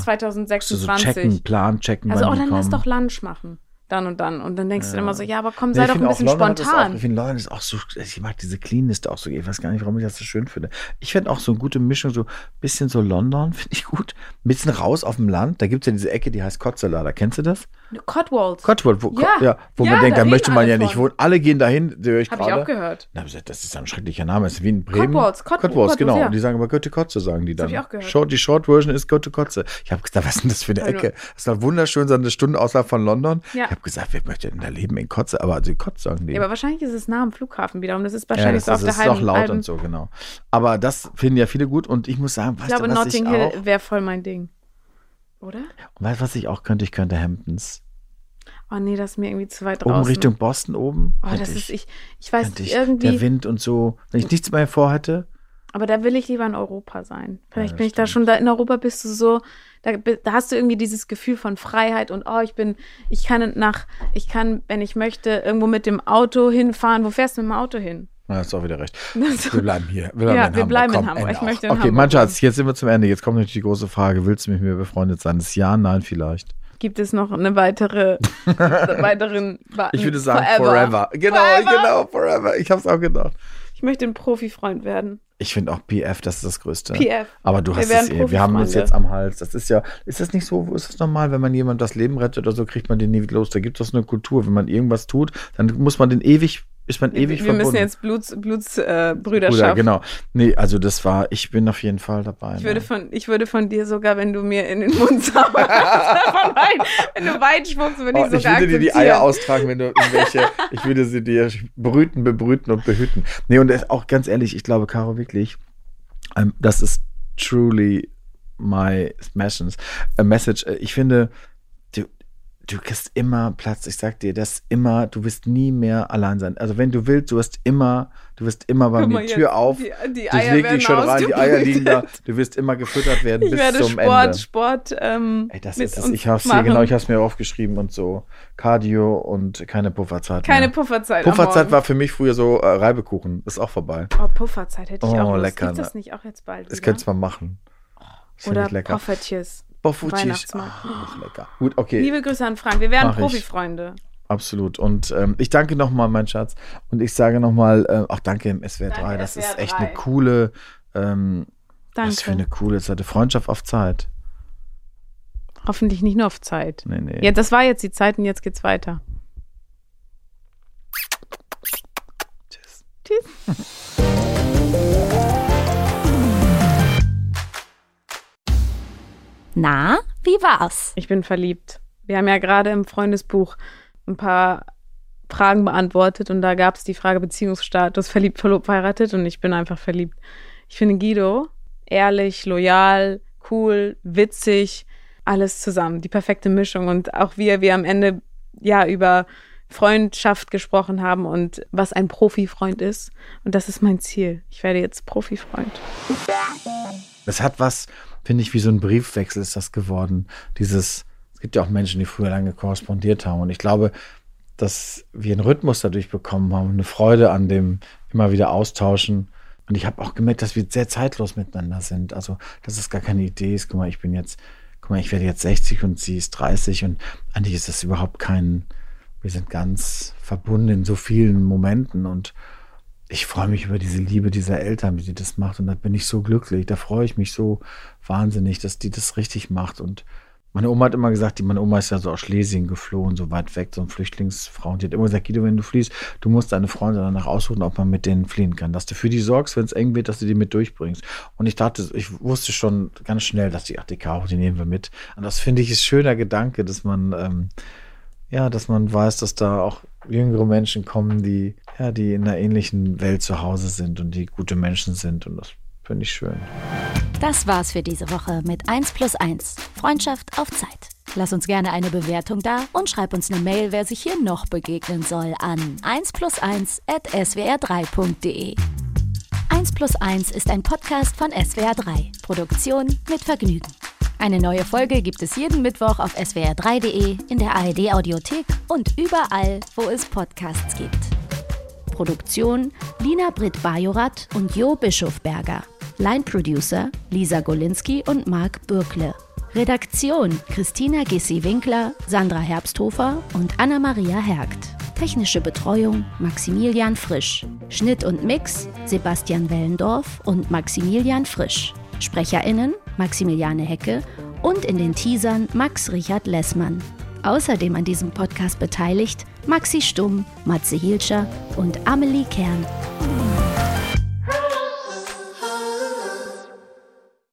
2026. Checken. Also, dann lass doch Lunch machen. Dann und dann. Und dann denkst du immer so, ja, aber komm, sei doch ein bisschen spontan. Ich finde London ist auch so, ich mag diese Cleanness auch so, ich weiß gar nicht, warum ich das so schön finde. Ich finde auch so eine gute Mischung, so ein bisschen so London, finde ich gut. Ein bisschen raus auf dem Land, da gibt es ja diese Ecke, die heißt Cotswold, kennst du das? Cotswold, wo man denkt, da möchte man ja nicht wohnen. Alle gehen dahin, höre ich gerade. Habe ich auch gehört. Das ist ein schrecklicher Name, das ist wie in Bremen. Cotswold, genau. Und die sagen aber Götte Kotze, sagen die dann. Das habe ich auch gehört. Die Short Version ist Götte Kotze. Ich habe gesagt, was ist denn das für eine Ecke? Das war wunderschön, so eine Stunde außerhalb von London. Ja. Ich habe gesagt, wer möchte denn da leben in Kotze? Aber also Kotze sagen die. Ja, aber wahrscheinlich ist es nah am Flughafen wieder und das ist wahrscheinlich so auf der halben. Das ist auch laut und so, genau. Aber das finden ja viele gut und ich muss sagen, ich glaube, Notting Hill wäre voll mein Ding. Oder? Und weißt du, was ich auch könnte? Ich könnte Hamptons. Oh nee, das ist mir irgendwie zu weit draußen. Oben Richtung Boston oben? Oh, das ist, ich weiß irgendwie. Der Wind und so, wenn ich nichts mehr vorhätte. Aber da will ich lieber in Europa sein. Vielleicht bin ich da schon, da in Europa bist du so, da hast du irgendwie dieses Gefühl von Freiheit und ich kann, wenn ich möchte, irgendwo mit dem Auto hinfahren. Wo fährst du mit dem Auto hin? Ja, hast auch wieder recht. Wir bleiben hier. Wir bleiben in Hamburg. Ich möchte in Hamburg. Okay, mein Schatz, jetzt sind wir zum Ende. Jetzt kommt natürlich die große Frage. Willst du mit mir befreundet sein? Das ist ja, nein, vielleicht. Gibt es noch eine weiteren Button? Ich würde sagen forever. Genau, forever. Ich habe es auch gedacht. Ich möchte ein Profi-Freund werden. Ich finde auch PF, das ist das Größte. PF. Aber du hast es wir haben uns jetzt am Hals. Das ist ja, ist das nicht so, ist das normal, wenn man jemand das Leben rettet oder so, kriegt man den nie wieder los. Da gibt es so eine Kultur, wenn man irgendwas tut, dann muss man den ewig verbunden. Wir müssen jetzt Blutsbrüderschaft. Genau. Nee, also ich bin auf jeden Fall dabei. Ich würde von dir sogar, wenn du mir in den Mund sauberst, wenn du weit spuckst, würde ich sogar akzeptieren. Ich würde dir die Eier austragen, wenn du ich würde sie dir bebrüten und behüten. Nee, und auch ganz ehrlich, ich glaube, Caro, wirklich, das ist truly my message. Ich finde, du kriegst immer Platz. Ich sag dir, du wirst nie mehr allein sein. Also wenn du willst, du wirst immer bei mir Tür auf. Die Eier leg dich schon rein, die Eier liegen da. Du wirst immer gefüttert werden bis zum Ende. Sport. Das ist es. Ich hab's mir aufgeschrieben und so. Cardio und keine Pufferzeit. Keine Pufferzeit. Pufferzeit war für mich früher so Reibekuchen. Ist auch vorbei. Oh, Pufferzeit hätte ich auch Lust. Lecker. Gibt das nicht auch jetzt bald wieder? Das könntest du mal machen. Oder Poffertjes. Weihnachtsmarkt. Lecker. Gut, okay. Liebe Grüße an Frank. Wir werden Profi-Freunde. Absolut. Und ich danke nochmal, mein Schatz. Und ich sage nochmal, auch danke im SWR 3. Danke, das SWR ist echt 3. eine coole, Danke. was für eine coole Zeit. Freundschaft auf Zeit. Hoffentlich nicht nur auf Zeit. Nee. Ja, das war jetzt die Zeit und jetzt geht's weiter. Tschüss. Na, wie war's? Ich bin verliebt. Wir haben ja gerade im Freundesbuch ein paar Fragen beantwortet und da gab es die Frage Beziehungsstatus, verliebt, verlobt, verheiratet und ich bin einfach verliebt. Ich finde Guido ehrlich, loyal, cool, witzig, alles zusammen, die perfekte Mischung und auch wir am Ende ja über Freundschaft gesprochen haben und was ein Profi-Freund ist und das ist mein Ziel. Ich werde jetzt Profi-Freund. Das hat was, finde ich, wie so ein Briefwechsel ist das geworden. Es gibt ja auch Menschen, die früher lange korrespondiert haben. Und ich glaube, dass wir einen Rhythmus dadurch bekommen haben, eine Freude an dem immer wieder austauschen. Und ich habe auch gemerkt, dass wir sehr zeitlos miteinander sind. Also, dass es gar keine Idee ist. Guck mal, ich werde jetzt 60 und sie ist 30. Und eigentlich ist das überhaupt wir sind ganz verbunden in so vielen Momenten. Und ich freue mich über diese Liebe dieser Eltern, wie sie das macht. Und da bin ich so glücklich. Da freue ich mich so wahnsinnig, dass die das richtig macht. Und meine Oma hat immer gesagt, meine Oma ist ja so aus Schlesien geflohen, so weit weg, so eine Flüchtlingsfrau. Und die hat immer gesagt, Guido, wenn du fliehst, du musst deine Freunde danach aussuchen, ob man mit denen fliehen kann. Dass du für die sorgst, wenn es eng wird, dass du die mit durchbringst. Und ich wusste schon ganz schnell, dass die Caro, die nehmen wir mit. Und das finde ich ist ein schöner Gedanke, dass man weiß, dass da auch jüngere Menschen kommen, die in einer ähnlichen Welt zu Hause sind und die gute Menschen sind. Und das finde ich schön. Das war's für diese Woche mit 1+1. Freundschaft auf Zeit. Lass uns gerne eine Bewertung da und schreib uns eine Mail, wer sich hier noch begegnen soll, an 1+1@swr3.de. 1+1 ist ein Podcast von SWR 3. Produktion mit Vergnügen. Eine neue Folge gibt es jeden Mittwoch auf swr3.de, in der ARD-Audiothek und überall, wo es Podcasts gibt. Produktion Lina Britt-Bajorath und Jo Bischofberger. Line-Producer Lisa Golinski und Marc Bürkle. Redaktion Christina Gissi-Winkler, Sandra Herbsthofer und Anna-Maria Hergt. Technische Betreuung Maximilian Frisch. Schnitt und Mix Sebastian Wellendorf und Maximilian Frisch. SprecherInnen Maximiliane Hecke und in den Teasern Max Richard Lessmann. Außerdem an diesem Podcast beteiligt Maxi Stumm, Matze Hilscher und Amelie Kern.